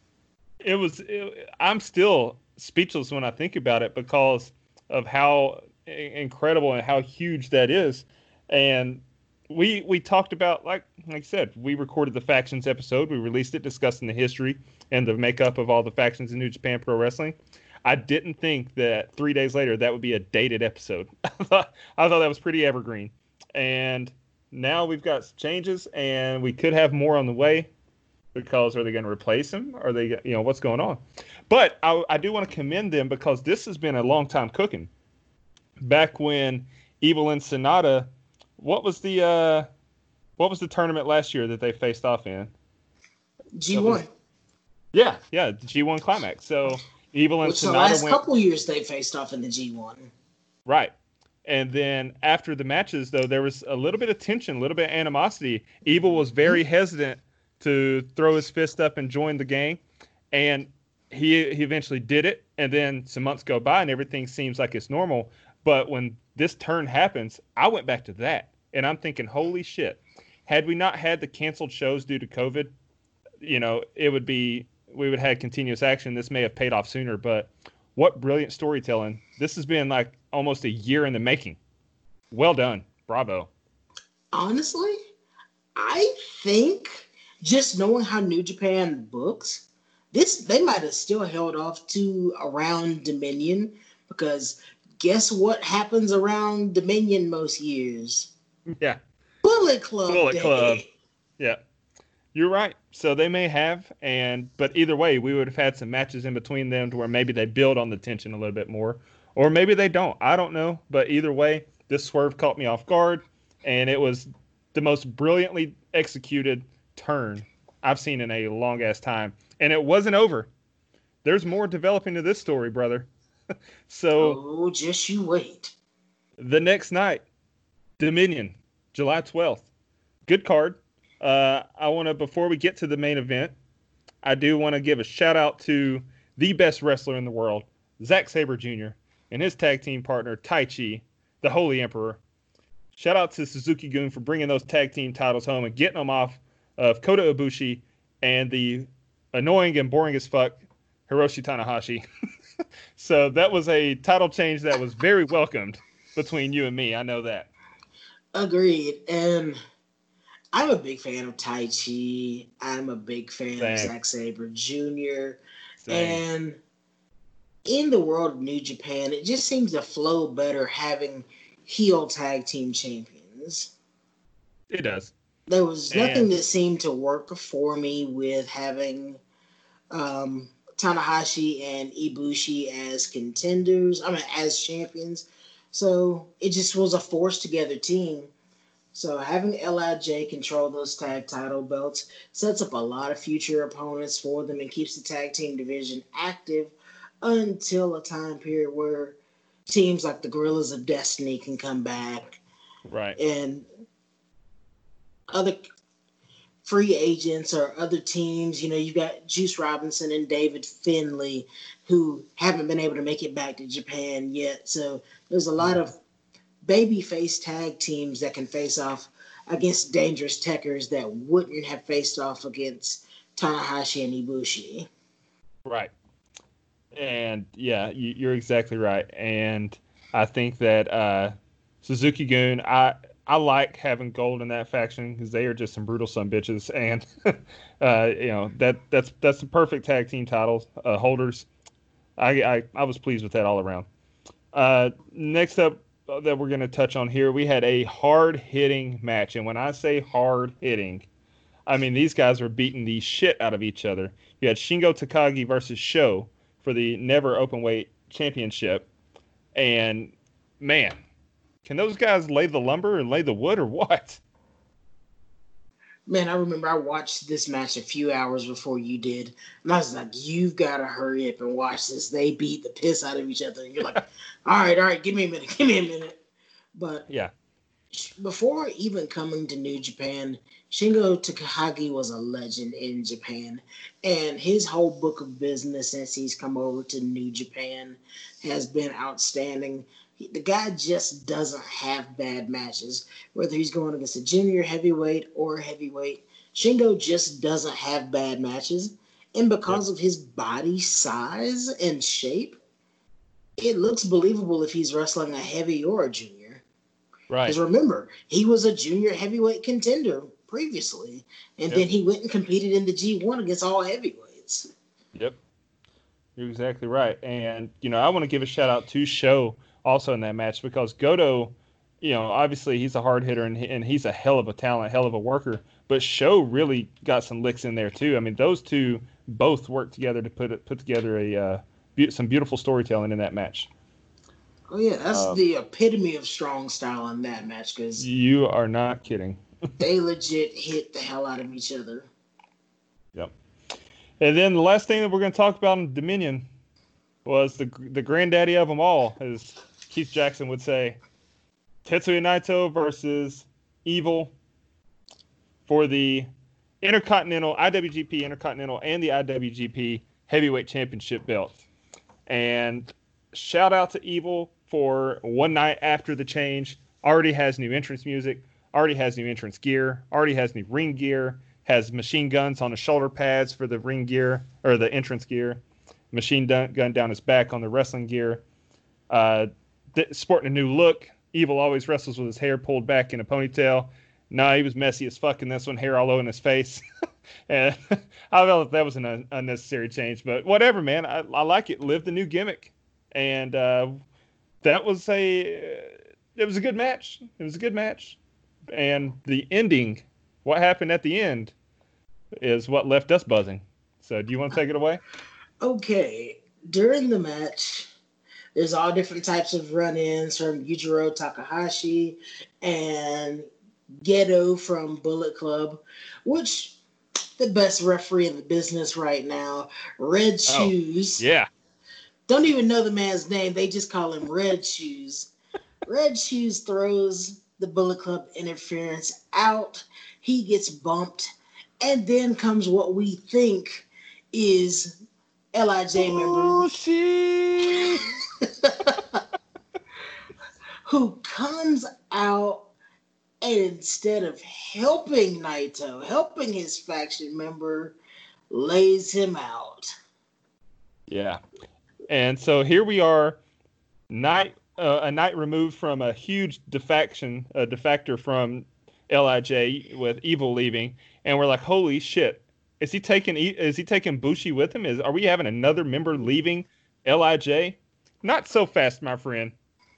It was. It, I'm still speechless when I think about it because of how incredible and how huge that is. And we we talked about, like like I said, we recorded the factions episode. We released it discussing the history and the makeup of all the factions in New Japan Pro Wrestling. I didn't think that three days later that would be a dated episode. I thought I thought that was pretty evergreen. And now we've got changes, and we could have more on the way, because are they going to replace him? Are they, you know, what's going on? But I, I do want to commend them because this has been a long time cooking. Back when Evil and Sonata, what was the uh, what was the tournament last year that they faced off in? G one. Was, yeah, yeah, the G one Climax. So Evil and Which Sonata the last went, couple years they faced off in the G one. Right. And then after the matches, though, there was a little bit of tension, a little bit of animosity. Evil was very hesitant to throw his fist up and join the gang. And he he eventually did it. And then some months go by and everything seems like it's normal. But when this turn happens, I went back to that. And I'm thinking, holy shit. Had we not had the canceled shows due to COVID, you know, it would be, we would have had continuous action. This may have paid off sooner, but what brilliant storytelling. This has been like almost a year in the making. Well done. Bravo. Honestly, I think just knowing how New Japan books, this they might have still held off to around Dominion, because guess what happens around Dominion most years? Yeah. Bullet Club Bullet Day. Club. Yeah. You're right. So they may have, and but either way, we would have had some matches in between them to where maybe they build on the tension a little bit more, or maybe they don't. I don't know. But either way, this swerve caught me off guard, and it was the most brilliantly executed turn I've seen in a long ass time. And it wasn't over. There's more developing to this story, brother. So oh, just you wait. The next night, Dominion, July twelfth. Good card. Uh, I want to, before we get to the main event, I do want to give a shout out to the best wrestler in the world, Zack Sabre Junior, and his tag team partner, Taichi, the Holy Emperor. Shout out to Suzuki Gun for bringing those tag team titles home and getting them off of Kota Ibushi and the annoying and boring as fuck Hiroshi Tanahashi. So that was a title change that was very welcomed between you and me. I know that. Agreed. And I'm a big fan of Taichi. I'm a big fan Same. of Zack Sabre Junior Same. And in the world of New Japan, it just seems to flow better having heel tag team champions. It does. There was And- nothing that seemed to work for me with having um, Tanahashi and Ibushi as contenders, I mean, as champions. So it just was a forced together team. So having L I J control those tag title belts sets up a lot of future opponents for them and keeps the tag team division active until a time period where teams like the Gorillas of Destiny can come back Right. and other free agents or other teams. You know, you've got Juice Robinson and David Finlay who haven't been able to make it back to Japan yet. So there's a lot of babyface tag teams that can face off against dangerous techers that wouldn't have faced off against Tanahashi and Ibushi. Right. And yeah, you, you're exactly right. And I think that uh, Suzuki Gun, I I like having Gold in that faction because they are just some brutal son bitches. And uh, you know that that's that's the perfect tag team titles uh, holders. I, I I was pleased with that all around. Uh, next up that we're going to touch on here, we had a hard hitting match, and when I say hard hitting, I mean these guys were beating the shit out of each other. You had Shingo Takagi versus Sho for the Never Openweight Championship, and man, can those guys lay the lumber and lay the wood or what? Man, I remember I watched this match a few hours before you did, and I was like, you've got to hurry up and watch this. They beat the piss out of each other. And you're like, all right, all right, give me a minute, give me a minute. But yeah, before even coming to New Japan, Shingo Takagi was a legend in Japan, and his whole book of business since he's come over to New Japan has been outstanding. The guy just doesn't have bad matches, whether he's going against a junior heavyweight or heavyweight. Shingo just doesn't have bad matches, and because yep. of his body size and shape, it looks believable if he's wrestling a heavy or a junior. Right. Because remember, he was a junior heavyweight contender previously, and yep. then he went and competed in the G one against all heavyweights. Yep. You're exactly right. And, you know, I want to give a shout out to Sho also in that match because Goto, you know, obviously he's a hard hitter and, he, and he's a hell of a talent, hell of a worker, but Sho really got some licks in there too. I mean, those two both worked together to put put together a uh, be- some beautiful storytelling in that match. Oh yeah, that's um, the epitome of strong style in that match because you are not kidding. They legit hit the hell out of each other. Yep. And then the last thing that we're going to talk about in Dominion was the the granddaddy of them all, as Keith Jackson would say, Tetsuya Naito versus Evil for the Intercontinental, I W G P Intercontinental, and the I W G P Heavyweight Championship belt. And shout out to Evil for one night after the change. Already has new entrance music, already has new entrance gear, already has new ring gear, has machine guns on the shoulder pads for the ring gear, or the entrance gear, machine gun down his back on the wrestling gear. Uh, sporting a new look. Evil always wrestles with his hair pulled back in a ponytail. Nah, he was messy as fuck in this one, hair all over his face. And I felt that was an un- unnecessary change, but whatever, man. I, I like it. Live the new gimmick. And uh, that was a, it was a good match. It was a good match. And the ending, what happened at the end, is what left us buzzing. So do you want to take it away? Okay. During the match, there's all different types of run-ins from Yujiro Takahashi and Gedo from Bullet Club, which the best referee in the business right now, Red Shoes. Oh, yeah. Don't even know the man's name. They just call him Red Shoes. Red Shoes throws the Bullet Club interference out. He gets bumped. And then comes what we think is L I J member. Who comes out and instead of helping Naito, helping his faction member, lays him out. Yeah. And so here we are, night uh, a night removed from a huge defection, a defector from L I J with Evil leaving, and we're like, holy shit! Is he taking is he taking Bushi with him? Is are we having another member leaving L I J? Not so fast, my friend.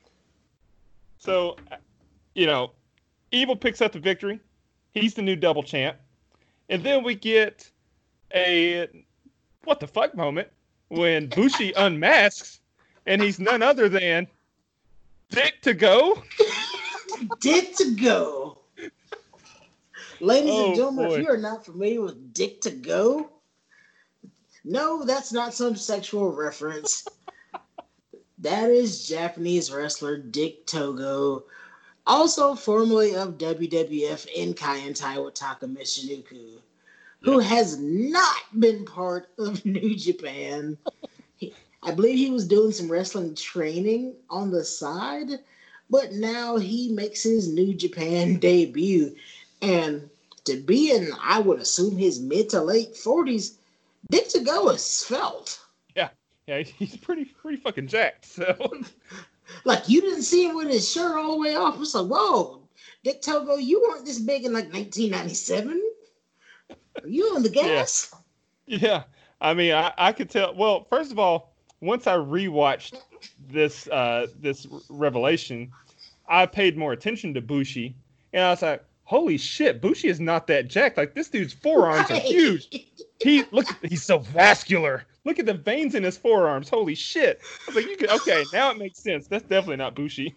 So, you know, Evil picks up the victory. He's the new double champ, and then we get a what the fuck moment when Bushi unmasks, and he's none other than Dick to Go. Dick to Go. Ladies oh, and gentlemen, boy. If you are not familiar with Dick to Go, no, that's not some sexual reference. That is Japanese wrestler Dick Togo. Also formerly of W W F in Kaientai with Taka Michinoku, who Yep. has not been part of New Japan. He, I believe he was doing some wrestling training on the side, but now he makes his New Japan debut. And to be in, I would assume, his mid to late forties, Dick Togo is svelte. Yeah, yeah, he's pretty pretty fucking jacked. So, Like, you didn't see him with his shirt all the way off. It's like, whoa, Dick Togo, you weren't this big in like nineteen ninety-seven. Are you on the gas? yeah, yeah. I mean, I, I could tell. Well, first of all, once I rewatched this uh, this revelation, I paid more attention to Bushi, and I was like, holy shit, Bushi is not that jacked. Like, this dude's forearms Right. are huge. He look, he's so vascular. Look at the veins in his forearms. Holy shit. I was like, you could, okay, now it makes sense. That's definitely not Bushi.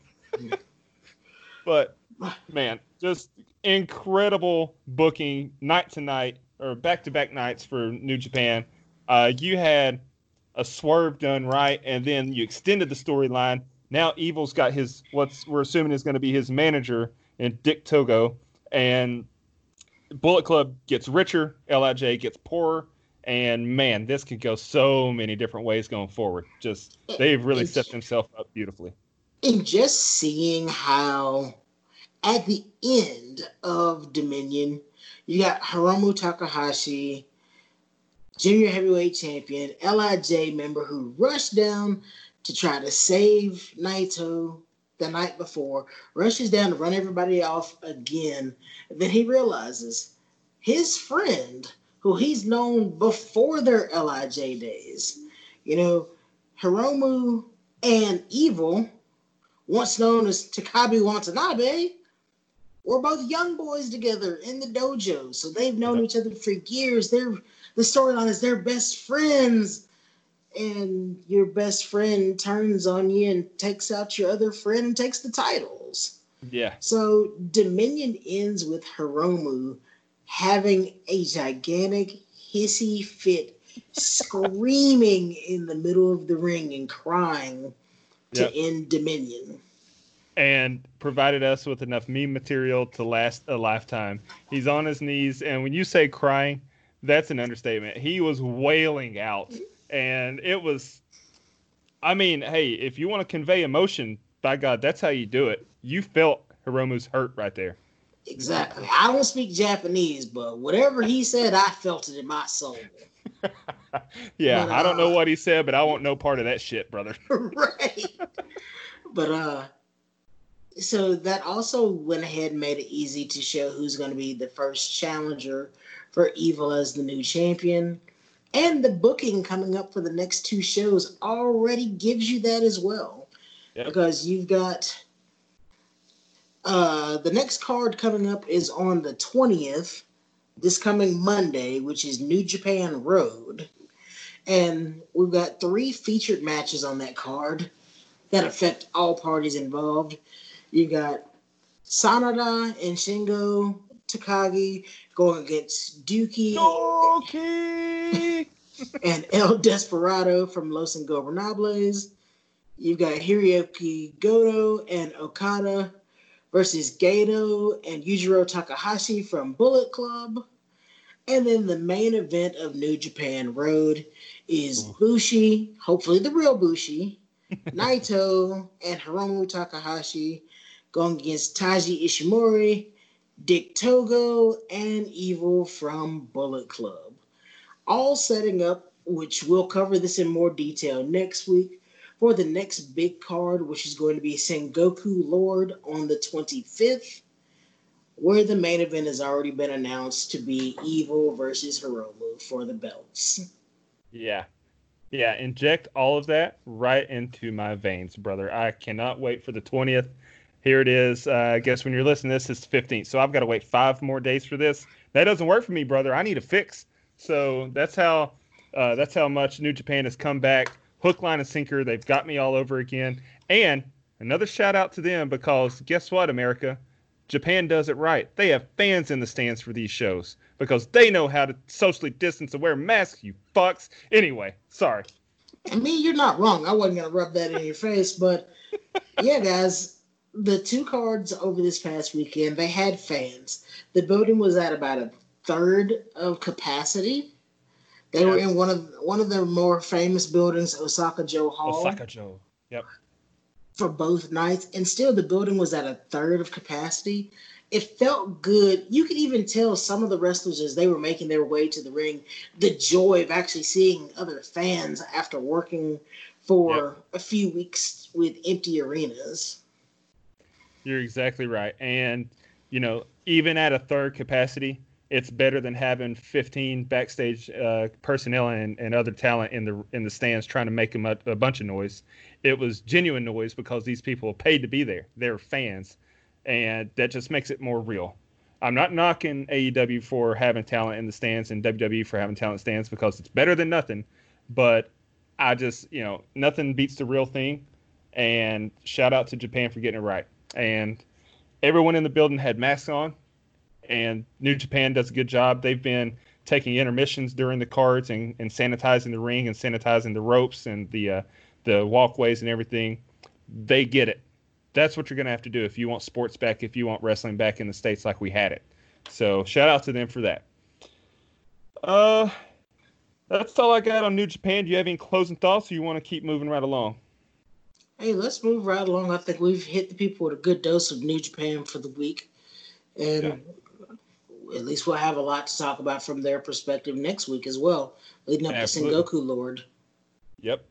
But man, just incredible booking night to night or back to back nights for New Japan. Uh, you had a swerve done right, and then you extended the storyline. Now Evil's got his, what's we're assuming is going to be his manager in Dick Togo, and Bullet Club gets richer, L I J gets poorer, and man, this could go so many different ways going forward. Just they've really It's- set themselves up beautifully. And just seeing how at the end of Dominion, you got Hiromu Takahashi, junior heavyweight champion, L I J member who rushed down to try to save Naito the night before, rushes down to run everybody off again. Then he realizes his friend, who he's known before their L I J days, you know, Hiromu and Evil, once known as Takabe Watanabe, were both young boys together in the dojo. So they've known Yep. each other for years. They're the storyline is they're best friends. And your best friend turns on you and takes out your other friend and takes the titles. Yeah. So Dominion ends with Hiromu having a gigantic hissy fit, screaming in the middle of the ring and crying to Yep. end Dominion. And provided us with enough meme material to last a lifetime. He's on his knees, and when you say crying, that's an understatement. He was wailing out, and it was, I mean, hey, if you want to convey emotion, by God, that's how you do it. You felt Hiromu's hurt right there. Exactly. I don't speak Japanese, but whatever he said, I felt it in my soul. Yeah, But, I don't know uh, what he said, but I want no part of that shit, brother. Right. But uh so that also went ahead and made it easy to show who's going to be the first challenger for Evil as the new champion. And the booking coming up for the next two shows already gives you that as well. Yep. Because you've got uh the next card coming up is on the twentieth, this coming Monday, which is New Japan Road. And we've got three featured matches on that card that affect all parties involved. You got Sanada and Shingo Takagi going against Dookie Okay. and El Desperado from Los Ingobernables. You've got Hiroki Goto and Okada versus Gato and Yujiro Takahashi from Bullet Club. And then the main event of New Japan Road is Bushi, hopefully the real Bushi, Naito, and Hiromu Takahashi going against Taiji Ishimori, Dick Togo, and Evil from Bullet Club. All setting up, which we'll cover this in more detail next week, for the next big card, which is going to be Sengoku Lord on the twenty-fifth, where the main event has already been announced to be Evil versus Hiromu for the belts. Yeah. Yeah, inject all of that right into my veins, brother. I cannot wait for the twentieth. Here it is. Uh, I guess when you're listening to this, it's the fifteenth. So I've got to wait five more days for this. That doesn't work for me, brother. I need a fix. So that's how uh, that's how much New Japan has come back. Hook, line, and sinker. They've got me all over again. And another shout out to them because guess what, America? Japan does it right. They have fans in the stands for these shows because they know how to socially distance and wear masks, you fucks. Anyway, sorry. I mean, you're not wrong. I wasn't going to rub that in your face, but yeah, guys, the two cards over this past weekend, they had fans. The building was at about a third of capacity. They were Yep. in one of one of the more famous buildings, Osaka Joe Hall, Osaka Joe. Yep. for both nights, and still the building was at a third of capacity. It felt good. You could even tell some of the wrestlers as they were making their way to the ring, the joy of actually seeing other fans after working for Yep. a few weeks with empty arenas. You're exactly right. And, you know, even at a third capacity, it's better than having fifteen backstage uh, personnel and, and other talent in the in the stands trying to make them a, a bunch of noise. It was genuine noise because these people paid to be there. They're fans. And that just makes it more real. I'm not knocking A E W for having talent in the stands and W W E for having talent in stands because it's better than nothing. But I just, you know, nothing beats the real thing. And shout out to Japan for getting it right. And everyone in the building had masks on. And New Japan does a good job. They've been taking intermissions during the cards and, and sanitizing the ring and sanitizing the ropes and the uh, the walkways and everything. They get it. That's what you're going to have to do if you want sports back, if you want wrestling back in the States like we had it. So shout out to them for that. Uh, that's all I got on New Japan. Do you have any closing thoughts or you want to keep moving right along? Hey, let's move right along. I think we've hit the people with a good dose of New Japan for the week. And yeah. At least we'll have a lot to talk about from their perspective next week as well, leading up Absolutely. to Sengoku Lord. Yep.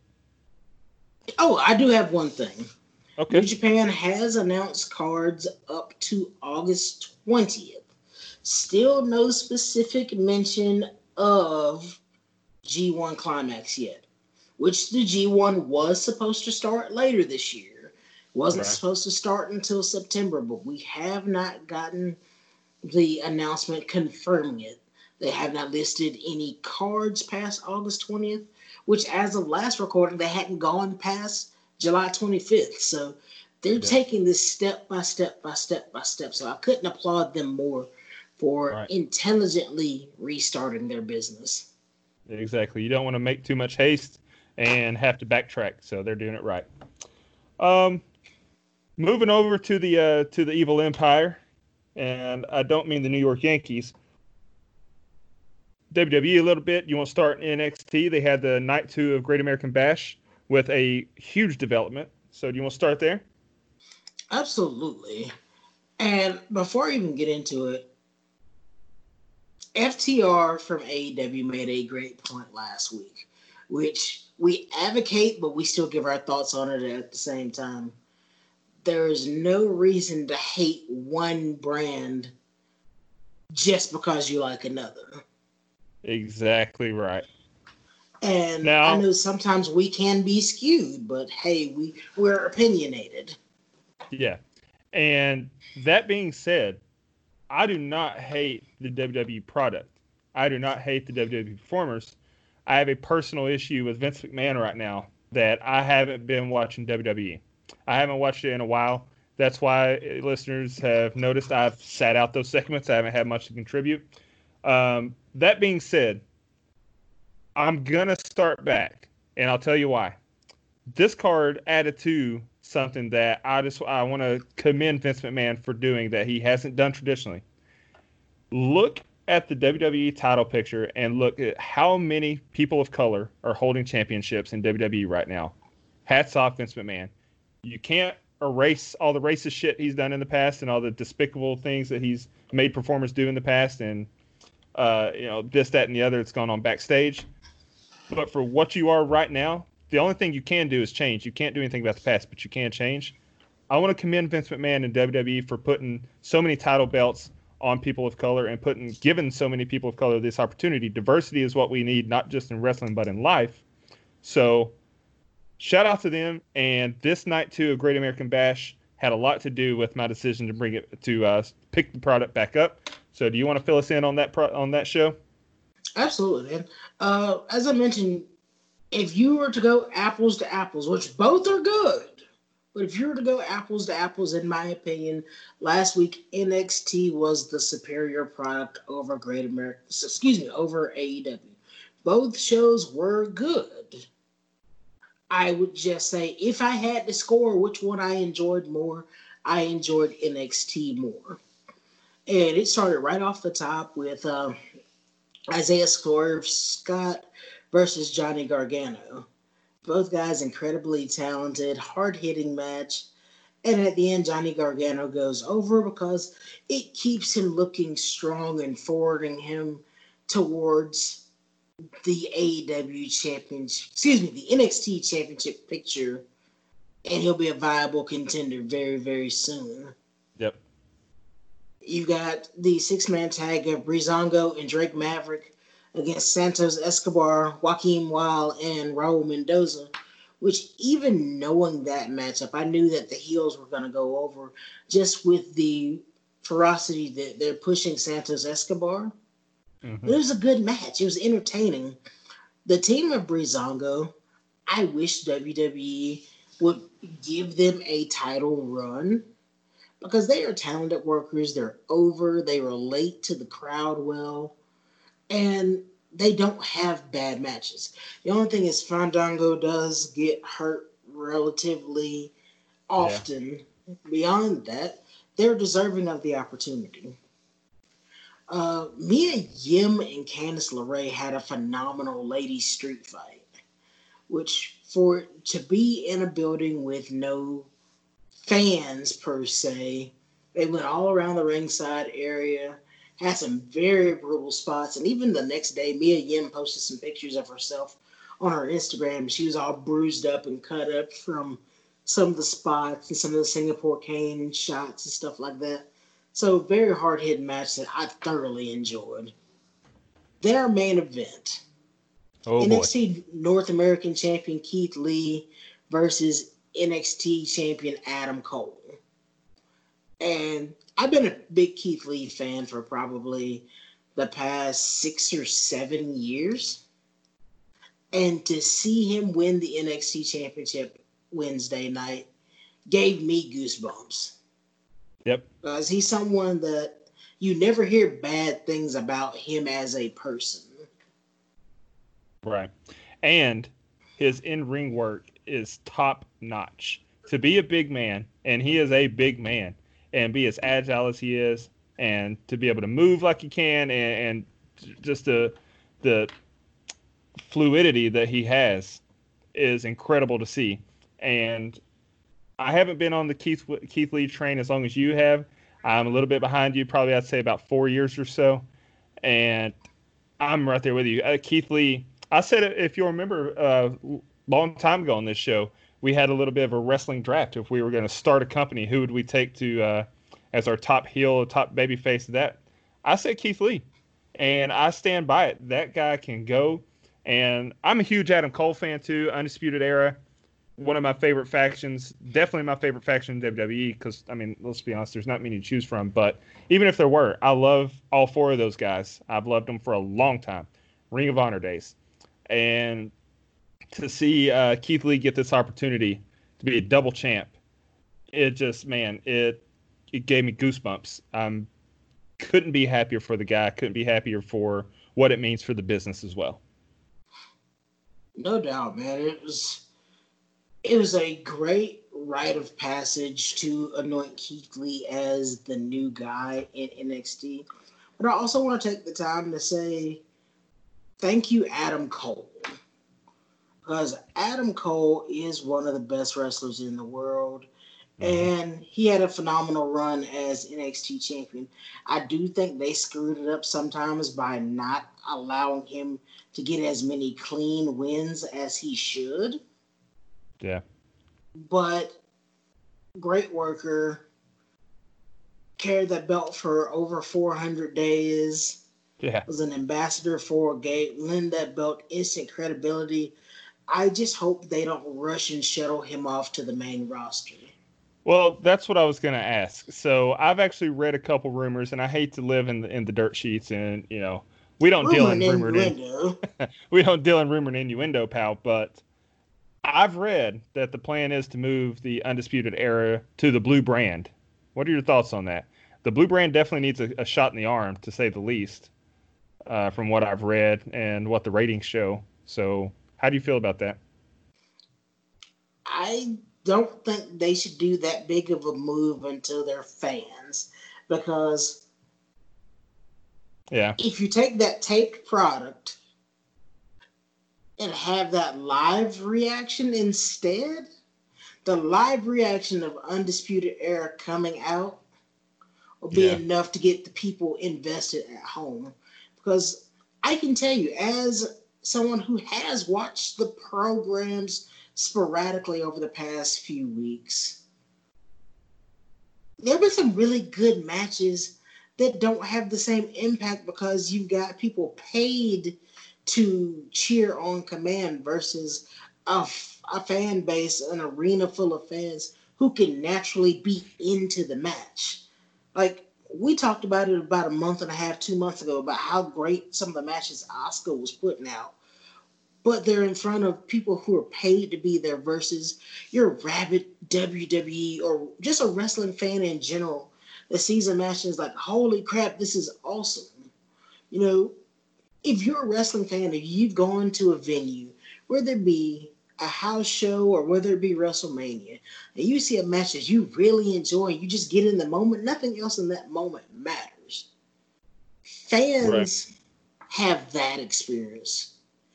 Oh, I do have one thing. Okay. New Japan has announced cards up to August twentieth. Still no specific mention of G one Climax yet, which the G one was supposed to start later this year. Wasn't right. supposed to start until September, but we have not gotten the announcement confirming it. They have not listed any cards past August twentieth, which as of last recording, they hadn't gone past July twenty-fifth. So they're yeah. taking this step by step by step by step. So I couldn't applaud them more for right. intelligently restarting their business. Exactly. You don't want to make too much haste and have to backtrack. So they're doing it right. Um, moving over to the uh, to the Evil Empire, and I don't mean the New York Yankees. W W E a little bit. You want to start in N X T? They had the night two of Great American Bash with a huge development. So do you want to start there? Absolutely. And before I even get into it, F T R from A E W made a great point last week, which we advocate, but we still give our thoughts on it at the same time. There is no reason to hate one brand just because you like another. Exactly right. And now, I know sometimes we can be skewed, but hey, we, we're opinionated. Yeah. And that being said, I do not hate the W W E product. I do not hate the W W E performers. I have a personal issue with Vince McMahon right now that I haven't been watching W W E. I haven't watched it in a while. That's why listeners have noticed I've sat out those segments. I haven't had much to contribute. Um, that being said, I'm going to start back, and I'll tell you why. This card added to something that I just I want to commend Vince McMahon for doing that he hasn't done traditionally. Look at the W W E title picture and look at how many people of color are holding championships in W W E right now. Hats off, Vince McMahon. You can't erase all the racist shit he's done in the past and all the despicable things that he's made performers do in the past and uh, you know, this, that, and the other that's gone on backstage. But for what you are right now, the only thing you can do is change. You can't do anything about the past, but you can change. I want to commend Vince McMahon and W W E for putting so many title belts on people of color and putting giving so many people of color this opportunity. Diversity is what we need, not just in wrestling, but in life. So shout out to them. And this night, too, of Great American Bash had a lot to do with my decision to bring it to uh, pick the product back up. So do you want to fill us in on that pro- on that show? Absolutely, man. Uh, as I mentioned, if you were to go apples to apples, which both are good, but if you were to go apples to apples, in my opinion, last week N X T was the superior product over Great America. Excuse me, over A E W. Both shows were good. I would just say if I had to score which one I enjoyed more, I enjoyed N X T more. And it started right off the top with uh, Isaiah Swerve Scott versus Johnny Gargano. Both guys incredibly talented, hard-hitting match. And at the end, Johnny Gargano goes over because it keeps him looking strong and forwarding him towards the A E W championship, excuse me, the N X T championship picture, and he'll be a viable contender very, very soon. Yep. You got the six-man tag of Breezango and Drake Maverick against Santos Escobar, Joaquin Wild, and Raul Mendoza, which even knowing that matchup, I knew that the heels were going to go over just with the ferocity that they're pushing Santos Escobar. Mm-hmm. It was a good match. It was entertaining. The team of Breezango, I wish W W E would give them a title run because they are talented workers. They're over. They relate to the crowd well. And they don't have bad matches. The only thing is Fandango does get hurt relatively often. Yeah. Beyond that, they're deserving of the opportunity. Uh, Mia Yim and Candice LeRae had a phenomenal ladies street fight, which for to be in a building with no fans per se, they went all around the ringside area, had some very brutal spots, and even the next day, Mia Yim posted some pictures of herself on her Instagram. She was all bruised up and cut up from some of the spots and some of the Singapore cane shots and stuff like that. So, very hard-hitting match that I thoroughly enjoyed. Their main event. Oh, N X T boy. North American Champion Keith Lee versus N X T Champion Adam Cole. And I've been a big Keith Lee fan for probably the past six or seven years. And to see him win the N X T Championship Wednesday night gave me goosebumps. Yep. Because he's someone that you never hear bad things about him as a person. Right. And his in-ring work is top-notch. To be a big man, and he is a big man, and be as agile as he is, and to be able to move like he can, and, and just the the fluidity that he has is incredible to see. And I haven't been on the Keith Keith Lee train as long as you have. I'm a little bit behind you, probably I'd say about four years or so. And I'm right there with you. Uh, Keith Lee, I said, if you'll remember, a uh, long time ago on this show, we had a little bit of a wrestling draft. If we were going to start a company, who would we take to uh, as our top heel, top baby face of that? I said Keith Lee. And I stand by it. That guy can go. And I'm a huge Adam Cole fan, too. Undisputed Era. One of my favorite factions, definitely my favorite faction in W W E, because, I mean, let's be honest, there's not many to choose from. But even if there were, I love all four of those guys. I've loved them for a long time. Ring of Honor days. And to see uh, Keith Lee get this opportunity to be a double champ, it just, man, it it gave me goosebumps. I couldn't be happier for the guy. Couldn't be happier for what it means for the business as well. No doubt, man. It was... It was a great rite of passage to anoint Keith Lee as the new guy in N X T. But I also want to take the time to say thank you, Adam Cole. Because Adam Cole is one of the best wrestlers in the world. Mm-hmm. And he had a phenomenal run as N X T champion. I do think they screwed it up sometimes by not allowing him to get as many clean wins as he should. Yeah. But great worker. Carried that belt for over four hundred days. Yeah. Was an ambassador for Gate. Lend that belt instant credibility. I just hope they don't rush and shuttle him off to the main roster. Well, that's what I was going to ask. So I've actually read a couple rumors, and I hate to live in the in the dirt sheets, and you know we don't Rumor deal in and rumored innuendo. in, we don't deal in rumor and innuendo, pal. But I've read that the plan is to move the Undisputed Era to the Blue Brand. What are your thoughts on that? The Blue Brand definitely needs a, a shot in the arm, to say the least, uh, from what I've read and what the ratings show. So how do you feel about that? I don't think they should do that big of a move until they're fans. Because Yeah. if you take that taped product and have that live reaction instead, the live reaction of Undisputed Era coming out will be Yeah. enough to get the people invested at home. Because I can tell you, as someone who has watched the programs sporadically over the past few weeks, there have been some really good matches that don't have the same impact because you've got people paid to cheer on command versus a, a fan base, an arena full of fans who can naturally be into the match. Like, we talked about it about a month and a half, two months ago, about how great some of the matches Asuka was putting out. But they're in front of people who are paid to be there versus your rabid W W E or just a wrestling fan in general that sees a match and is like, holy crap, this is awesome. You know, if you're a wrestling fan, if you've gone to a venue, whether it be a house show or whether it be WrestleMania, and you see a match that you really enjoy, you just get in the moment, nothing else in that moment matters. Fans Right. have that experience.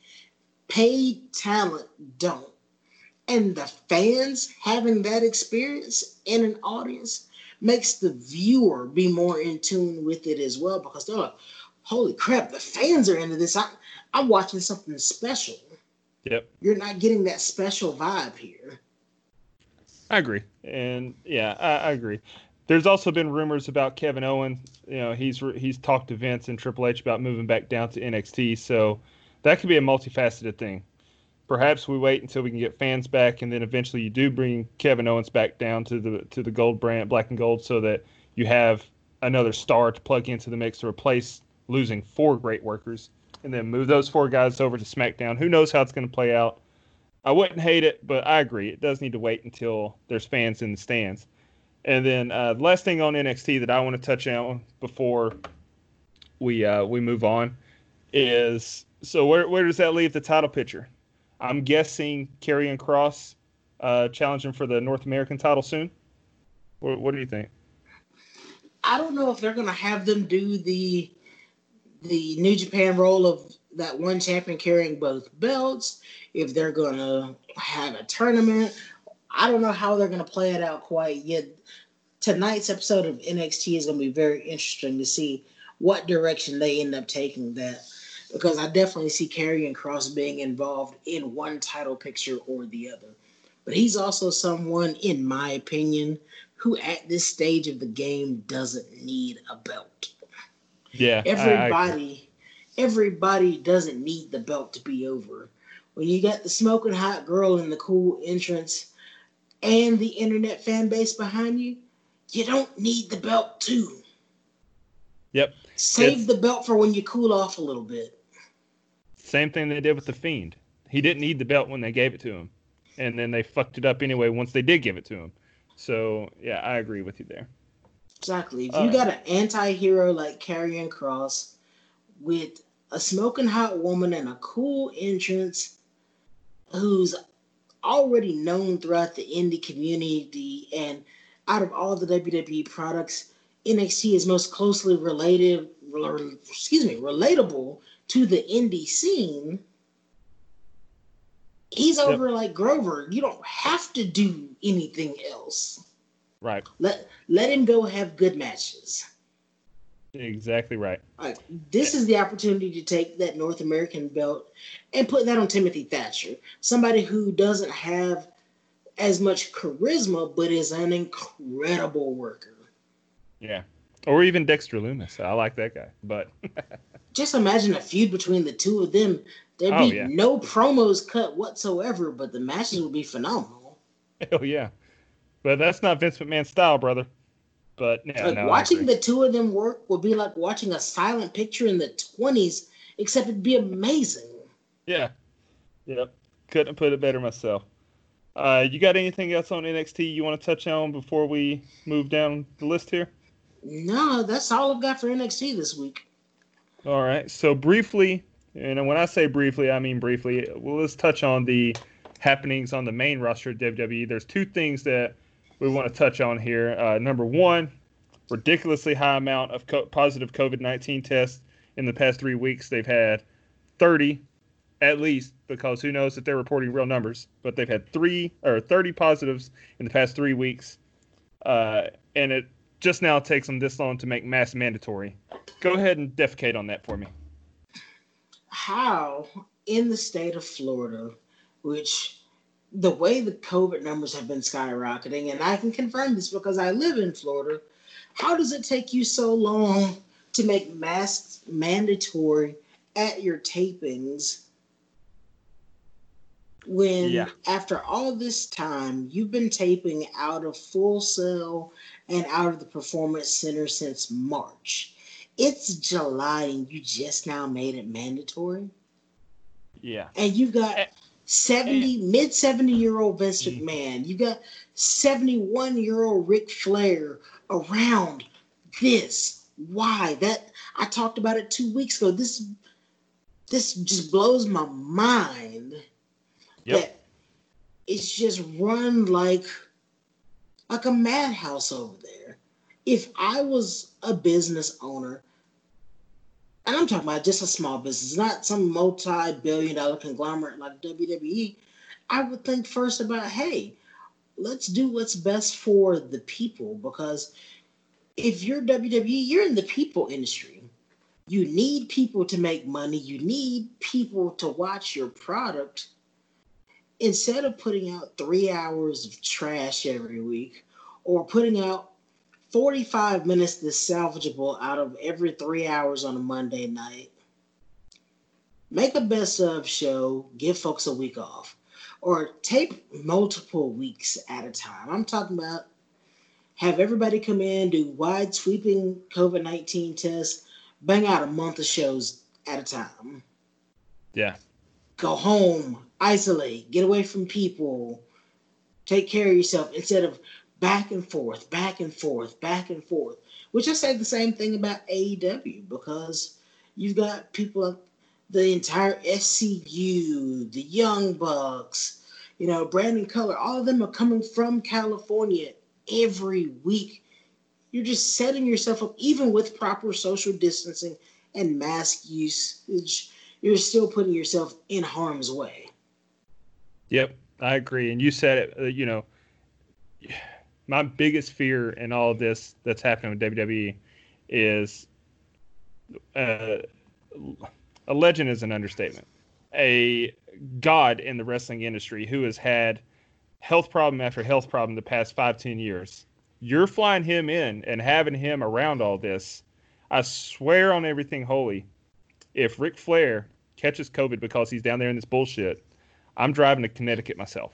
Paid talent don't. And the fans having that experience in an audience makes the viewer be more in tune with it as well because they're like, holy crap, the fans are into this. I, I'm watching something special. Yep. You're not getting that special vibe here. I agree. And yeah, I, I agree. There's also been rumors about Kevin Owens. You know, he's he's talked to Vince and Triple H about moving back down to N X T. So that could be a multifaceted thing. Perhaps we wait until we can get fans back, and then eventually you do bring Kevin Owens back down to the to the gold brand, black and gold, so that you have another star to plug into the mix to replace losing four great workers, and then move those four guys over to SmackDown. Who knows how it's going to play out? I wouldn't hate it, but I agree. It does need to wait until there's fans in the stands. And then uh, the last thing on N X T that I want to touch on before we uh, we move on is, so where where does that leave the title picture? I'm guessing Karrion Kross uh, challenging for the North American title soon. What, what do you think? I don't know if they're going to have them do the the New Japan role of that one champion carrying both belts, if they're going to have a tournament. I don't know how they're going to play it out quite yet. Tonight's episode of N X T is going to be very interesting to see what direction they end up taking that, because I definitely see Karrion Kross being involved in one title picture or the other. But he's also someone, in my opinion, who at this stage of the game doesn't need a belt. Yeah, Everybody, everybody doesn't need the belt to be over. When you got the smoking hot girl and the cool entrance and the internet fan base behind you, you don't need the belt too. Yep. Save It's, the belt for when you cool off a little bit. Same thing they did with the Fiend. He didn't need the belt when they gave it to him, and then they fucked it up anyway once they did give it to him. So yeah, I agree with you there. Exactly. If All you right. got an anti-hero like Karrion Kross with a smoking hot woman and a cool entrance who's already known throughout the indie community, and out of all the W W E products, N X T is most closely related, excuse me, relatable to the indie scene. He's Yep. over like Grover. You don't have to do anything else. Right. Let let him go have good matches. Exactly right. Like, this is the opportunity to take that North American belt and put that on Timothy Thatcher, somebody who doesn't have as much charisma but is an incredible worker. Yeah. Or even Dexter Loomis. I like that guy. But Just imagine a feud between the two of them. There'd Oh, be yeah. no promos cut whatsoever, but the matches would be phenomenal. hell yeah. But that's not Vince McMahon's style, brother. But yeah, Like, no, I watching agree. the two of them work would be like watching a silent picture in the twenties, except it'd be amazing. Yeah. Yep. Couldn't put it better myself. Uh, you got anything else on N X T you want to touch on before we move down the list here? No, that's all I've got for N X T this week. All right. So briefly, and when I say briefly, I mean briefly. Well, let's touch on the happenings on the main roster of W W E, there's two things that we want to touch on here. Uh, number one, ridiculously high amount of co- positive COVID nineteen tests in the past three weeks. They've had thirty at least, because who knows if they're reporting real numbers, but they've had three or thirty positives in the past three weeks. Uh, and it just now takes them this long to make masks mandatory. Go ahead and defecate on that for me. How in the state of Florida, which the way the COVID numbers have been skyrocketing, and I can confirm this because I live in Florida, how does it take you so long to make masks mandatory at your tapings when Yeah. after all this time you've been taping out of Full Sail and out of the Performance Center since March? It's July and you just now made it mandatory? Yeah. And you've got seventy, mid seventy year old Vince McMahon. You got seventy-one year old Ric Flair around this. Why? That I talked about it two weeks ago. This this just blows my mind. Yep. That it's just run like like a madhouse over there. If I was a business owner, and I'm talking about just a small business, not some multi-billion dollar conglomerate like W W E, I would think first about, hey, let's do what's best for the people. Because if you're W W E, you're in the people industry. You need people to make money. You need people to watch your product. Instead of putting out three hours of trash every week or putting out forty-five minutes that's salvageable out of every three hours on a Monday night, make a best of show, give folks a week off, or tape multiple weeks at a time. I'm talking about have everybody come in, do wide sweeping COVID nineteen tests, bang out a month of shows at a time. Yeah. Go home, isolate, get away from people, take care of yourself instead of back and forth, back and forth, back and forth. Which I say the same thing about A E W because you've got people like the entire S C U, the Young Bucks, you know, Brandon Cutler, all of them are coming from California every week. You're just setting yourself up, even with proper social distancing and mask usage, you're still putting yourself in harm's way. Yep, I agree. And you said it, uh, you know, my biggest fear in all of this that's happening with W W E is uh, a legend is an understatement. A god in the wrestling industry who has had health problem after health problem the past five, ten years. You're flying him in and having him around all this. I swear on everything holy, if Ric Flair catches COVID because he's down there in this bullshit, I'm driving to Connecticut myself.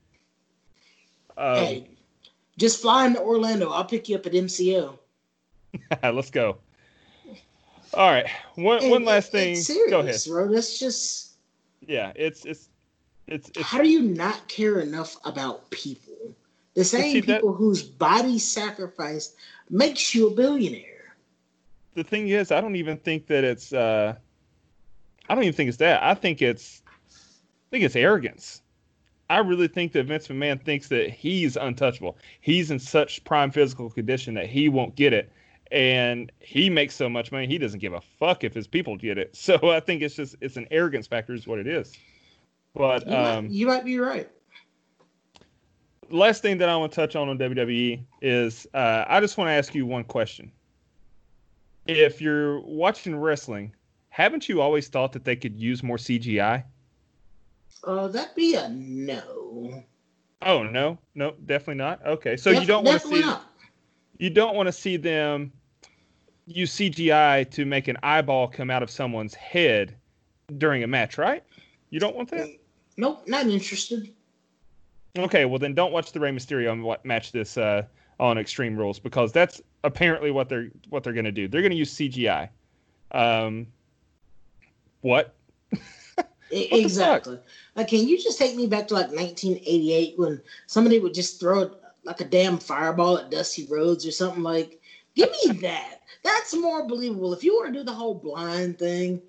Um, hey, just fly into Orlando. I'll pick you up at M C O. Let's go. All right. One And one last it, thing. It's serious, Go ahead. bro. That's just. Yeah, it's it's it's. it's How do you not care enough about people? The same see, that- people whose body sacrifice makes you a billionaire. the thing is, I don't even think that it's. Uh, I don't even think it's that. I think it's. I think it's arrogance. I really think that Vince McMahon thinks that he's untouchable. He's in such prime physical condition that he won't get it. And he makes so much money, he doesn't give a fuck if his people get it. So I think it's just, it's an arrogance factor is what it is. But You, um, might, you might be right. last thing that I want to touch on on W W E is uh, I just want to ask you one question. If you're watching wrestling, haven't you always thought that they could use more C G I? Uh, that'd be a no. Oh, no, no, definitely not. Okay. So Def- you don't want to definitely see, not. you don't want to see them use C G I to make an eyeball come out of someone's head during a match, right? You don't want that? Nope, not interested. Okay, well then don't watch the Rey Mysterio match this uh, on Extreme Rules because that's apparently what they're what they're going to do. They're going to use C G I. Um, what? I- What the exactly. Like, can you just take me back to like nineteen eighty-eight when somebody would just throw like a damn fireball at Dusty Rhodes or something? Like, give me that. That's more believable. If you want to do the whole blind thing,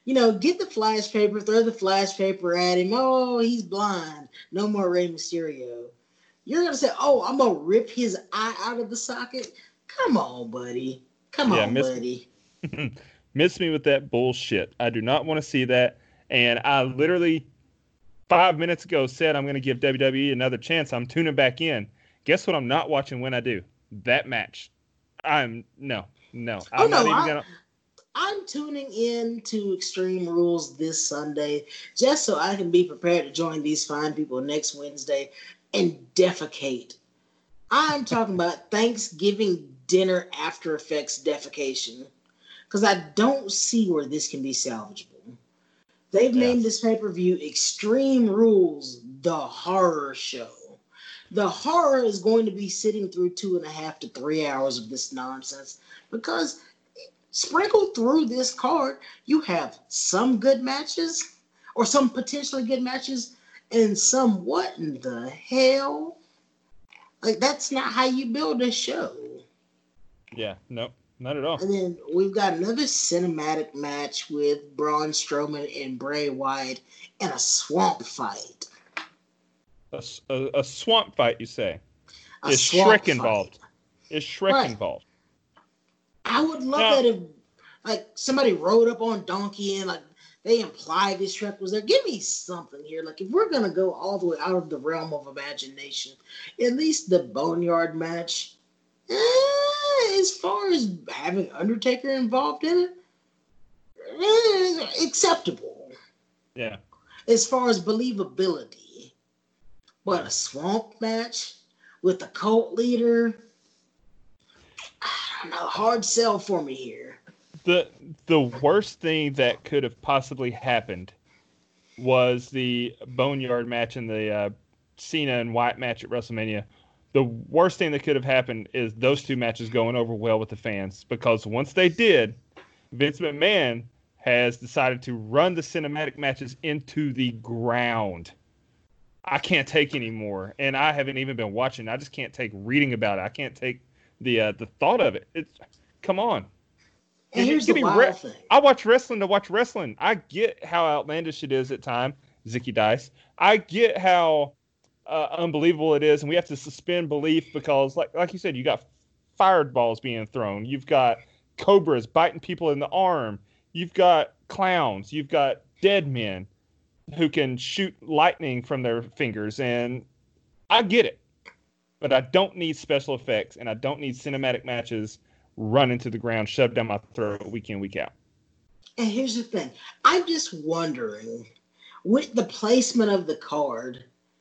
You know, get the flash paper, throw the flash paper at him. Oh, he's blind. No more Rey Mysterio. You're going to say, oh, I'm going to rip his eye out of the socket? Come on, buddy. Come yeah, on, miss, buddy. miss me with that bullshit. I do not want to see that. And I literally, five minutes ago, said I'm going to give W W E another chance. I'm tuning back in. Guess what I'm not watching when I do? That match. I'm, no, no. I'm oh, no, not even I, going to. I'm tuning in to Extreme Rules this Sunday just so I can be prepared to join these fine people next Wednesday and defecate. I'm talking about Thanksgiving dinner after effects defecation because I don't see where this can be salvageable. They've Yeah. named this pay-per-view Extreme Rules, the horror show. The horror is going to be sitting through two and a half to three hours of this nonsense because sprinkled through this card, you have some good matches or some potentially good matches and some what in the hell? Like, that's not how you build a show. Yeah, no, not at all. And then we've got another cinematic match with Braun Strowman and Bray Wyatt in a swamp fight. A, a, a swamp fight, you say? A Is swamp Shrek fight. involved? Is Shrek Right. involved? I would love Now- that if, like, somebody rode up on Donkey and, like, they implied this Shrek was there. Give me something here. Like, if we're going to go all the way out of the realm of imagination, at least the Boneyard match, eh, as far as having Undertaker involved in it, eh, acceptable. Yeah. As far as believability. But a swamp match with the cult leader, I don't know, hard sell for me here. The the worst thing that could have possibly happened was the Boneyard match and the uh, Cena and Wyatt match at WrestleMania. The worst thing that could have happened is those two matches going over well with the fans, because once they did, Vince McMahon has decided to run the cinematic matches into the ground. I can't take anymore, and I haven't even been watching. I just can't take reading about it. I can't take the uh, the thought of it. It's come on. And Give me- here's give the me wild re- thing. I watch wrestling to watch wrestling. I get how outlandish it is at time, Zicky Dice. I get how uh, unbelievable it is, and we have to suspend belief because, like like you said, you got fireballs being thrown. You've got cobras biting people in the arm. You've got clowns. You've got dead men who can shoot lightning from their fingers, and I get it. But I don't need special effects, and I don't need cinematic matches run into the ground, shoved down my throat week in, week out. And here's the thing. I'm just wondering, with the placement of the card,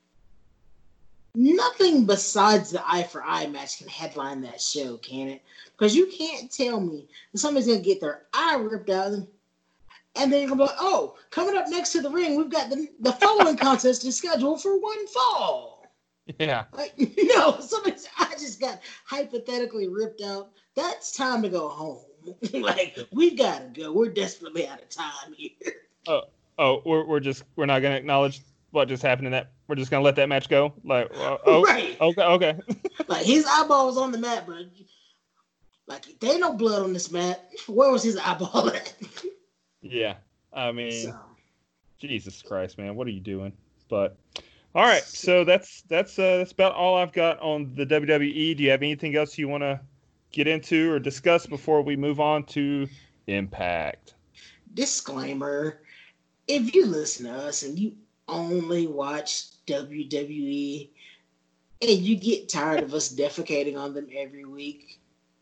nothing besides the eye for eye match can headline that show, can it? Because you can't tell me that somebody's going to get their eye ripped out and then you're going to be like, oh, coming up next to the ring, we've got the, the following contest is scheduled for one fall. Yeah. Like, no, somebody's eye just got hypothetically ripped out. That's time to go home. Like, we've got to go. We're desperately out of time here. Oh, oh, we're we're just we're not gonna acknowledge what just happened in that. We're just gonna let that match go. Like, uh, oh, Right. okay, okay. Like, his eyeball was on the mat, but like, there ain't no blood on this mat. Where was his eyeball at? Yeah, I mean, So, Jesus Christ, man, what are you doing? But all right, so that's that's uh, that's about all I've got on the W W E. Do you have anything else you want to get into or discuss before we move on to Impact? disclaimer, if you listen to us and you only watch W W E and you get tired of us defecating on them every week,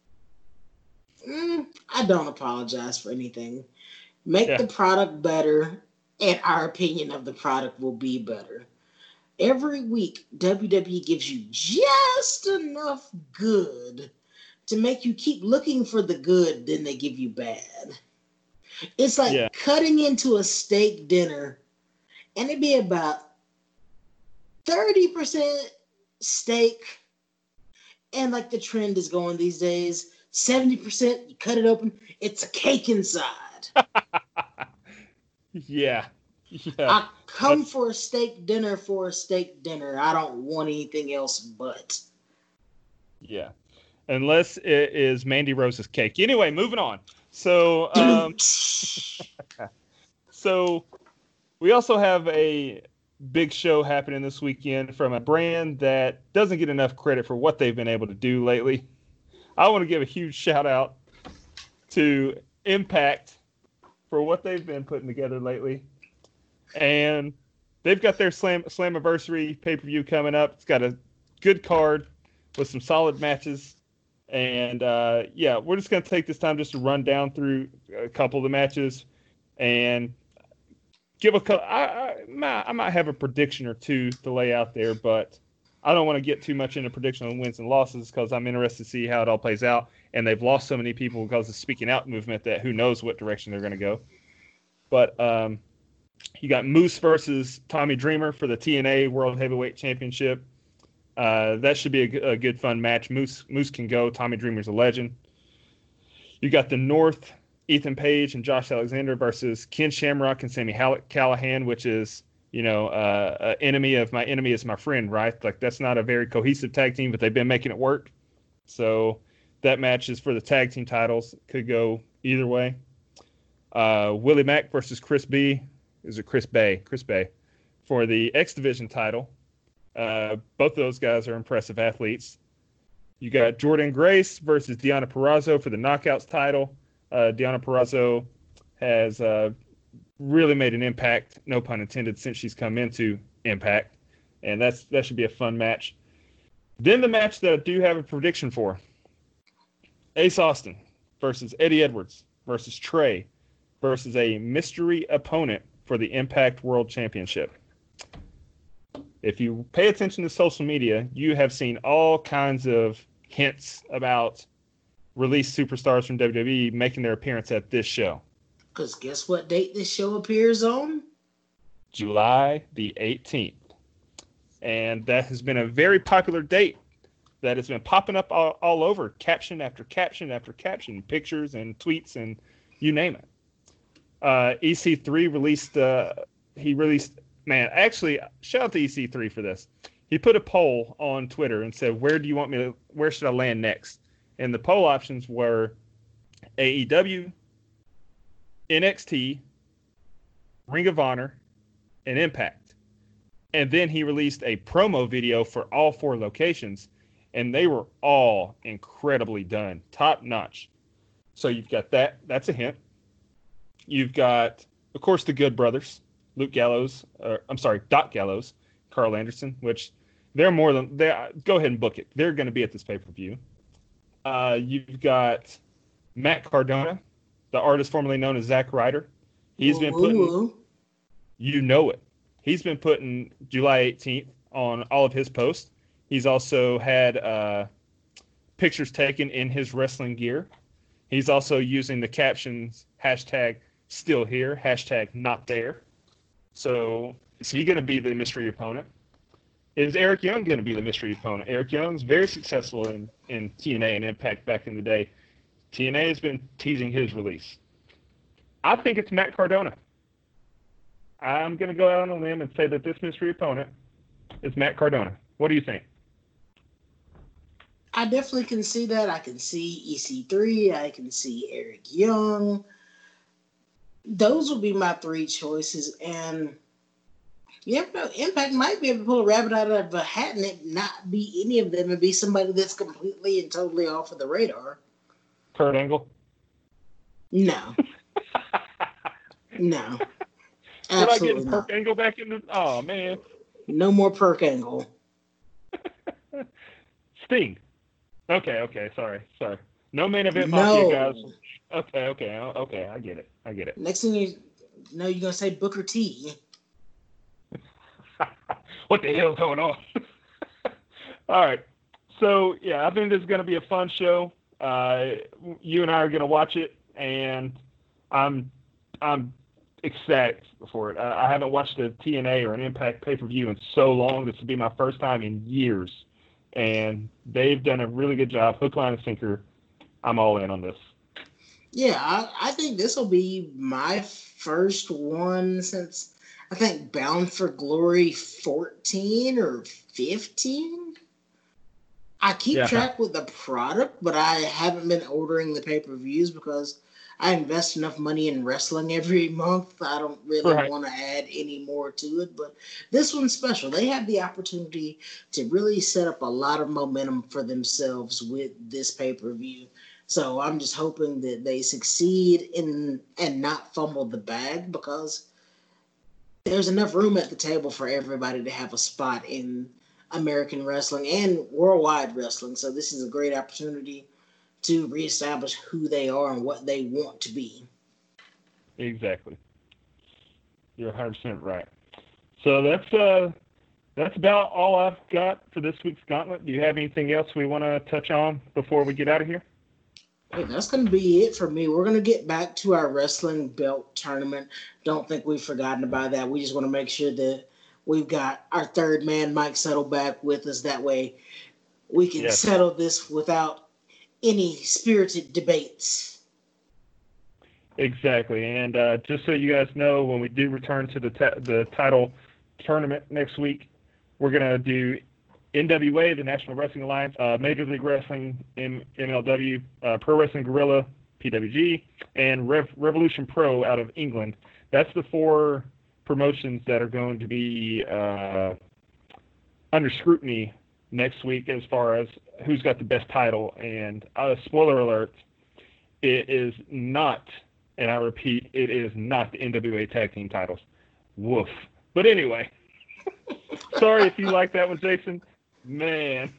mm, I don't apologize for anything. Make Yeah. the product better, and our opinion of the product will be better. Every week, W W E gives you just enough good to make you keep looking for the good, then they give you bad. It's like Yeah. cutting into a steak dinner, and it'd be about thirty percent steak, and like the trend is going these days, seventy percent, you cut it open, it's a cake inside. Yeah, yeah, I come that's- for a steak dinner for a steak dinner. I don't want anything else but. yeah. Unless it is Mandy Rose's cake. Anyway, moving on. So, um, So we also have a big show happening this weekend from a brand that doesn't get enough credit for what they've been able to do lately. I want to give a huge shout out to Impact for what they've been putting together lately. And they've got their Slam Slammiversary pay-per-view coming up. It's got a good card with some solid matches. And, uh, yeah, we're just going to take this time just to run down through a couple of the matches and give a I, I, might, I might have a prediction or two to lay out there, but I don't want to get too much into prediction on wins and losses because I'm interested to see how it all plays out. And they've lost so many people because of the speaking out movement that who knows what direction they're going to go. But um, you got Moose versus Tommy Dreamer for the T N A World Heavyweight Championship. Uh, that should be a, a good, fun match. Moose Moose can go. Tommy Dreamer's a legend. You got the North, Ethan Page and Josh Alexander versus Ken Shamrock and Sami Callihan, which is, you know, uh, an enemy of my enemy is my friend, right? Like, that's not a very cohesive tag team, but they've been making it work. So that match is for the tag team titles. Could go either way. Uh, Willie Mack versus Chris B. Is it Chris Bay? Chris Bay for the X Division title. Uh, both of those guys are impressive athletes. You got Jordan Grace versus Deonna Purrazzo for the Knockouts title. Uh, Deonna Purrazzo has uh, really made an impact, no pun intended, since she's come into Impact. And that's that should be a fun match. Then the match that I do have a prediction for. Ace Austin versus Eddie Edwards versus Trey versus a mystery opponent for the Impact World Championship. If you pay attention to social media, you have seen all kinds of hints about released superstars from W W E making their appearance at this show. Because guess what date this show appears on? July the eighteenth. And that has been a very popular date that has been popping up all, all over, caption after caption after caption, pictures and tweets and you name it. Uh, E C three released, uh, he released, man, actually, shout out to E C three for this. He put a poll on Twitter and said, where do you want me to, where should I land next? And the poll options were A E W, N X T, Ring of Honor, and Impact. And then he released a promo video for all four locations, and they were all incredibly done, top notch. So you've got that. That's a hint. You've got, of course, the Good Brothers, Luke Gallows. Or, I'm sorry, Doc Gallows, Carl Anderson, which they're more than they. Go ahead and book it. They're going to be at this pay per view. Uh, you've got Matt Cardona, the artist formerly known as Zack Ryder. He's been putting, you know it. He's been putting July eighteenth on all of his posts. He's also had uh, pictures taken in his wrestling gear. He's also using the captions hashtag still here, hashtag not there. So is he going to be the mystery opponent? Is Eric Young going to be the mystery opponent? Eric Young's very successful in, in T N A and Impact back in the day. T N A has been teasing his release. I think it's Matt Cardona. I'm going to go out on a limb and say that this mystery opponent is Matt Cardona. What do you think? I definitely can see that. I can see E C three. I can see Eric Young. Those would be my three choices. And you never know, Impact might be able to pull a rabbit out of a hat and it not be any of them and be somebody that's completely and totally off of the radar. Kurt Angle? No. No. We're not Absolutely getting not. Perk Angle back in the... Oh, man. No more Perk Angle. Sting. Okay, okay, sorry, sorry. No main event No. mafia guys. Okay, okay, okay, I get it. I get it. Next thing you know, you're going to say Booker T. What the hell's going on? All right. So, yeah, I think this is going to be a fun show. Uh, you and I are going to watch it, and I'm I'm ecstatic for it. I, I haven't watched a T N A or an Impact pay-per-view in so long. This will be my first time in years. And they've done a really good job. Hook, line, and sinker. I'm all in on this. Yeah, I, I think this will be my first one since, I think, Bound for Glory fourteen or fifteen. I keep Yeah. track with the product, but I haven't been ordering the pay-per-views because I invest enough money in wrestling every month. I don't really Right. want to add any more to it, but this one's special. They have the opportunity to really set up a lot of momentum for themselves with this pay-per-view. So I'm just hoping that they succeed in and not fumble the bag, because there's enough room at the table for everybody to have a spot in American wrestling and worldwide wrestling. So this is a great opportunity to reestablish who they are and what they want to be. Exactly. You're one hundred percent right. So that's uh, that's about all I've got for this week's Gauntlet. Do you have anything else we want to touch on before we get out of here? Hey, that's going to be it for me. We're going to get back to our wrestling belt tournament. Don't think we've forgotten about that. We just want to make sure that we've got our third man, Mike Settle, back with us. That way we can Yes. settle this without any spirited debates. Exactly. And uh, just so you guys know, when we do return to the t- the title tournament next week, we're going to do N W A, the National Wrestling Alliance, uh, Major League Wrestling, M- MLW, uh, Pro Wrestling Guerrilla, P W G, and Rev- Revolution Pro out of England. That's the four promotions that are going to be uh, under scrutiny next week as far as who's got the best title. And uh, spoiler alert, it is not, and I repeat, it is not the N W A Tag Team titles. Woof. But anyway, sorry if you like that one, Jason. Man.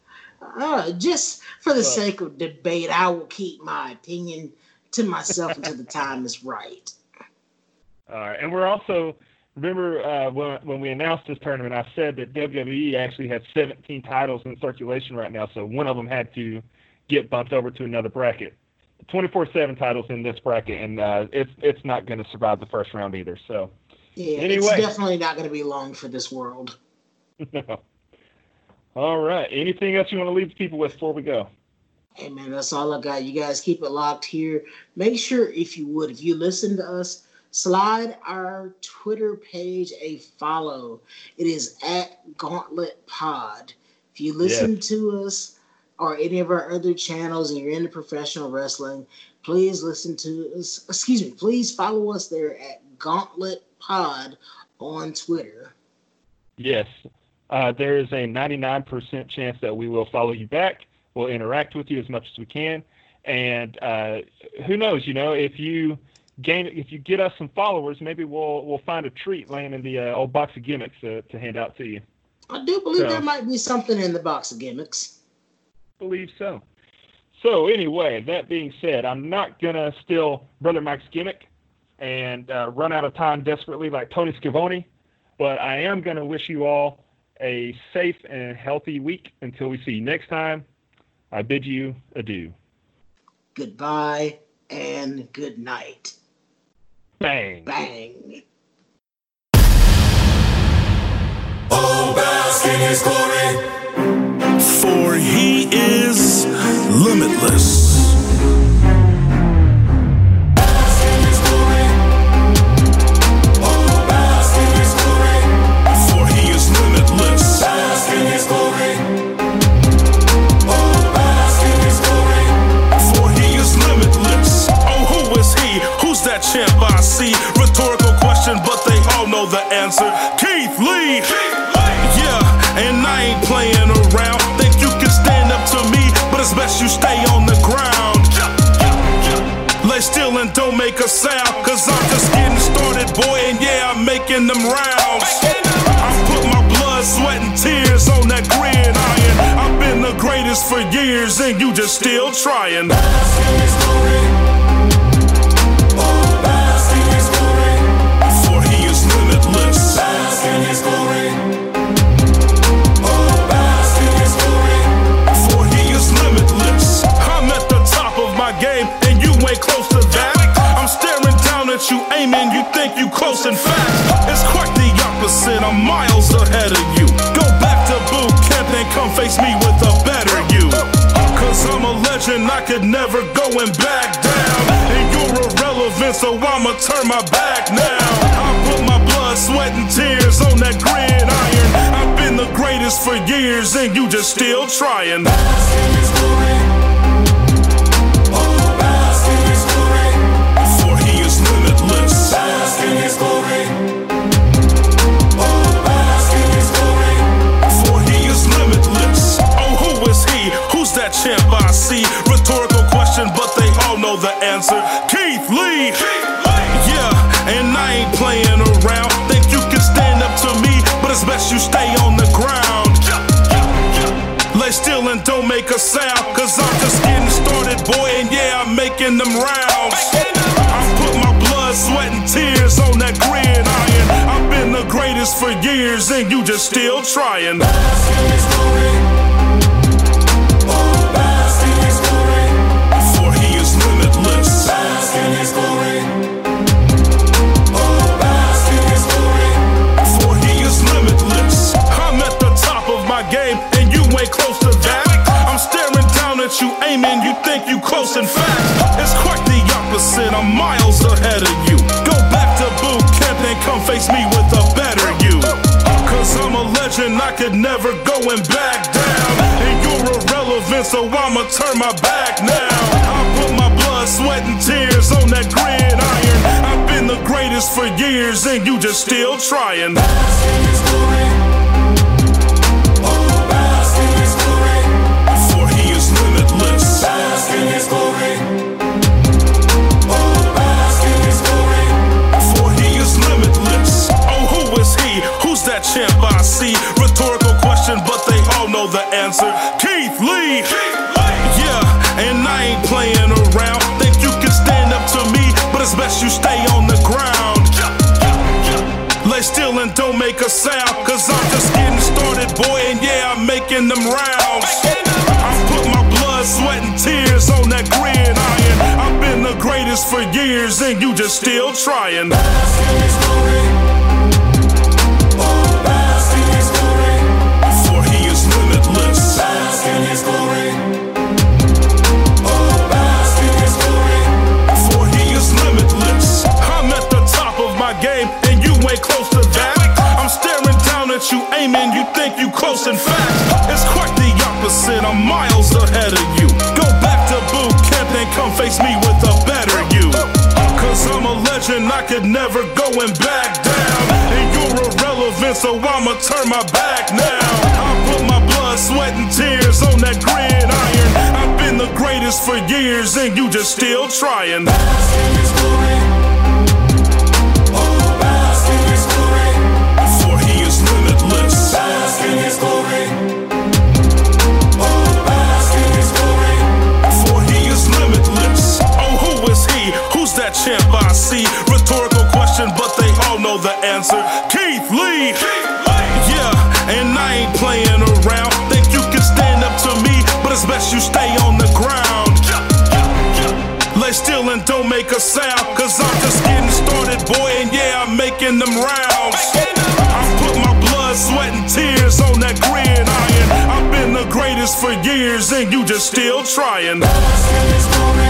Uh, just for the Uh, sake of debate, I will keep my opinion to myself until the time is right. All right. And we're also, remember uh, when, when we announced this tournament, I said that W W E actually had seventeen titles in circulation right now, so one of them had to get bumped over to another bracket. twenty-four seven titles in this bracket, and uh, it's it's not going to survive the first round either. So, Yeah, Anyway. it's definitely not going to be long for this world. no. All right. Anything else you want to leave people with before we go? Hey, man, that's all I got. You guys keep it locked here. Make sure, if you would, if you listen to us, slide our Twitter page a follow. It is at Gauntlet Pod. If you listen to us or any of our other channels and you're into professional wrestling, please listen to us. Excuse me, please follow us there at Gauntlet Pod on Twitter. Yes. Uh, there is a ninety-nine percent chance that we will follow you back. We'll interact with you as much as we can. And uh, who knows, you know, if you gain, if you get us some followers, maybe we'll we'll find a treat laying in the uh, old box of gimmicks uh, to hand out to you. I do believe So- there might be something in the box of gimmicks. Believe so. So anyway, that being said, I'm not going to steal Brother Mike's gimmick and uh, run out of time desperately like Tony Schiavone, but I am going to wish you all a safe and healthy week until we see you next time. I bid you adieu. Goodbye and good night. Bang. Bang. Oh, bask in his glory. For he is limitless. Bask in his glory. Oh, bask in his glory. For he is limitless. Bask in his glory. Oh, bask in his glory. For he is limitless. Oh, who is he? Who's that champ I see? Rhetorical question, but they all know the answer. Keith Lee. Yeah, and I ain't playing around. Think you can stand up to me, but it's best you stay on the ground. Lay still and don't make a sound, cause I'm just getting started, boy, and yeah, I'm making them rounds. I put my blood, sweat, and tears on that gridiron. I've been the greatest for years, and you just still trying. Bask in his glory. Oh, bask in his glory. For he is limitless. Bask in his glory. Oh, bask in his glory. For he is limitless. I'm at the top of my game, and you ain't close to that. I'm staring down at you, aiming, you think you close and fast. It's quite the opposite, I'm miles ahead of you. Go back to boot camp and come face me with a better you. Cause I'm a legend, I could never go and back down. And you're irrelevant, so I'ma turn my back now. I put my blood blood, sweat, and tears on that gridiron. I've been the greatest for years, and you just still trying. Bask in his glory. Oh, bask in his glory. For he is limitless. Bask in his glory. Oh, bask in his glory. For he is limitless. Oh, who is he? Who's that champ I see? Rhetorical question, but they all know the answer. Keith Lee. Keith Lee. Yeah, and I ain't playing around. Think you can stand up to me, but it's best you stay on the ground. Lay still and don't make a sound, cause I'm just getting started, boy, and yeah, I'm making them rounds. I put my blood, sweat, and tears on that gridiron. I've been the greatest for years, and you just still trying. Bask in his glory. Oh, bask in his glory. For he is limitless. Bask in his glory. Oh, bask in his glory. For he is limitless. I'm at the top of my game, and you ain't close to that. I'm staring down at you, aiming, you think you close. In fact, it's quite the opposite. I'm miles ahead of you. Go back to boot camp and come face me with a better you. Cause I'm a legend, I could never go and back down. And you're irrelevant, so I'ma turn my back now. I put my blood, sweat, and tears on that gridiron. I've been the greatest for years, and you just still trying. Bask in his glory. Oh, bask in his glory. For he is limitless. Bask in his glory. Oh, bask in his glory. For he is limitless. Oh, who is he? Who's that champ I see? Rhetorical question, but they all know the answer. Keith Lee. Keith Lee. Yeah, and I ain't playing around. Think you can stand up to me, but it's best you stay on the ground. Lay still and don't make a sound, cause I'm just getting started, boy, and yeah, I'm making them rounds. I put my blood, sweat, and tears on that gridiron. I've been the greatest for years, and you just still trying. Bask in his glory. Oh, bask in his glory. For he is limitless. Bask in his glory. Oh, bask in his glory. For he is limitless. I'm at the top of my game, and you ain't close to that. I'm staring down at you, aiming, you think you close. In fact, it's quite the opposite. I'm miles ahead of you. Go back to boot camp and come face me with a better you. Cause I'm a legend, I could never go and back down. And you're irrelevant, so I'ma turn my back now. I put my blood, sweat, and tears on that gridiron. I've been the greatest for years, and you just still trying. Bask in his glory. Oh, bask in his glory. For he is limitless. Bask in his glory. Oh, bask in his glory. For he is limitless. Oh, who is he? Who's that champ I see? Rhetorical question, but they all know the answer. Keith Lee. Keith Lee. Yeah, and I ain't playing around. Think you can stand up to me, but it's best you stay on the ground. Lay still and don't make a sound, cause I'm just getting started, boy, and yeah, I'm making them rounds. I put my blood, sweat, and tears on that gridiron. I've been the greatest for years, and you just still trying. Bask in his glory.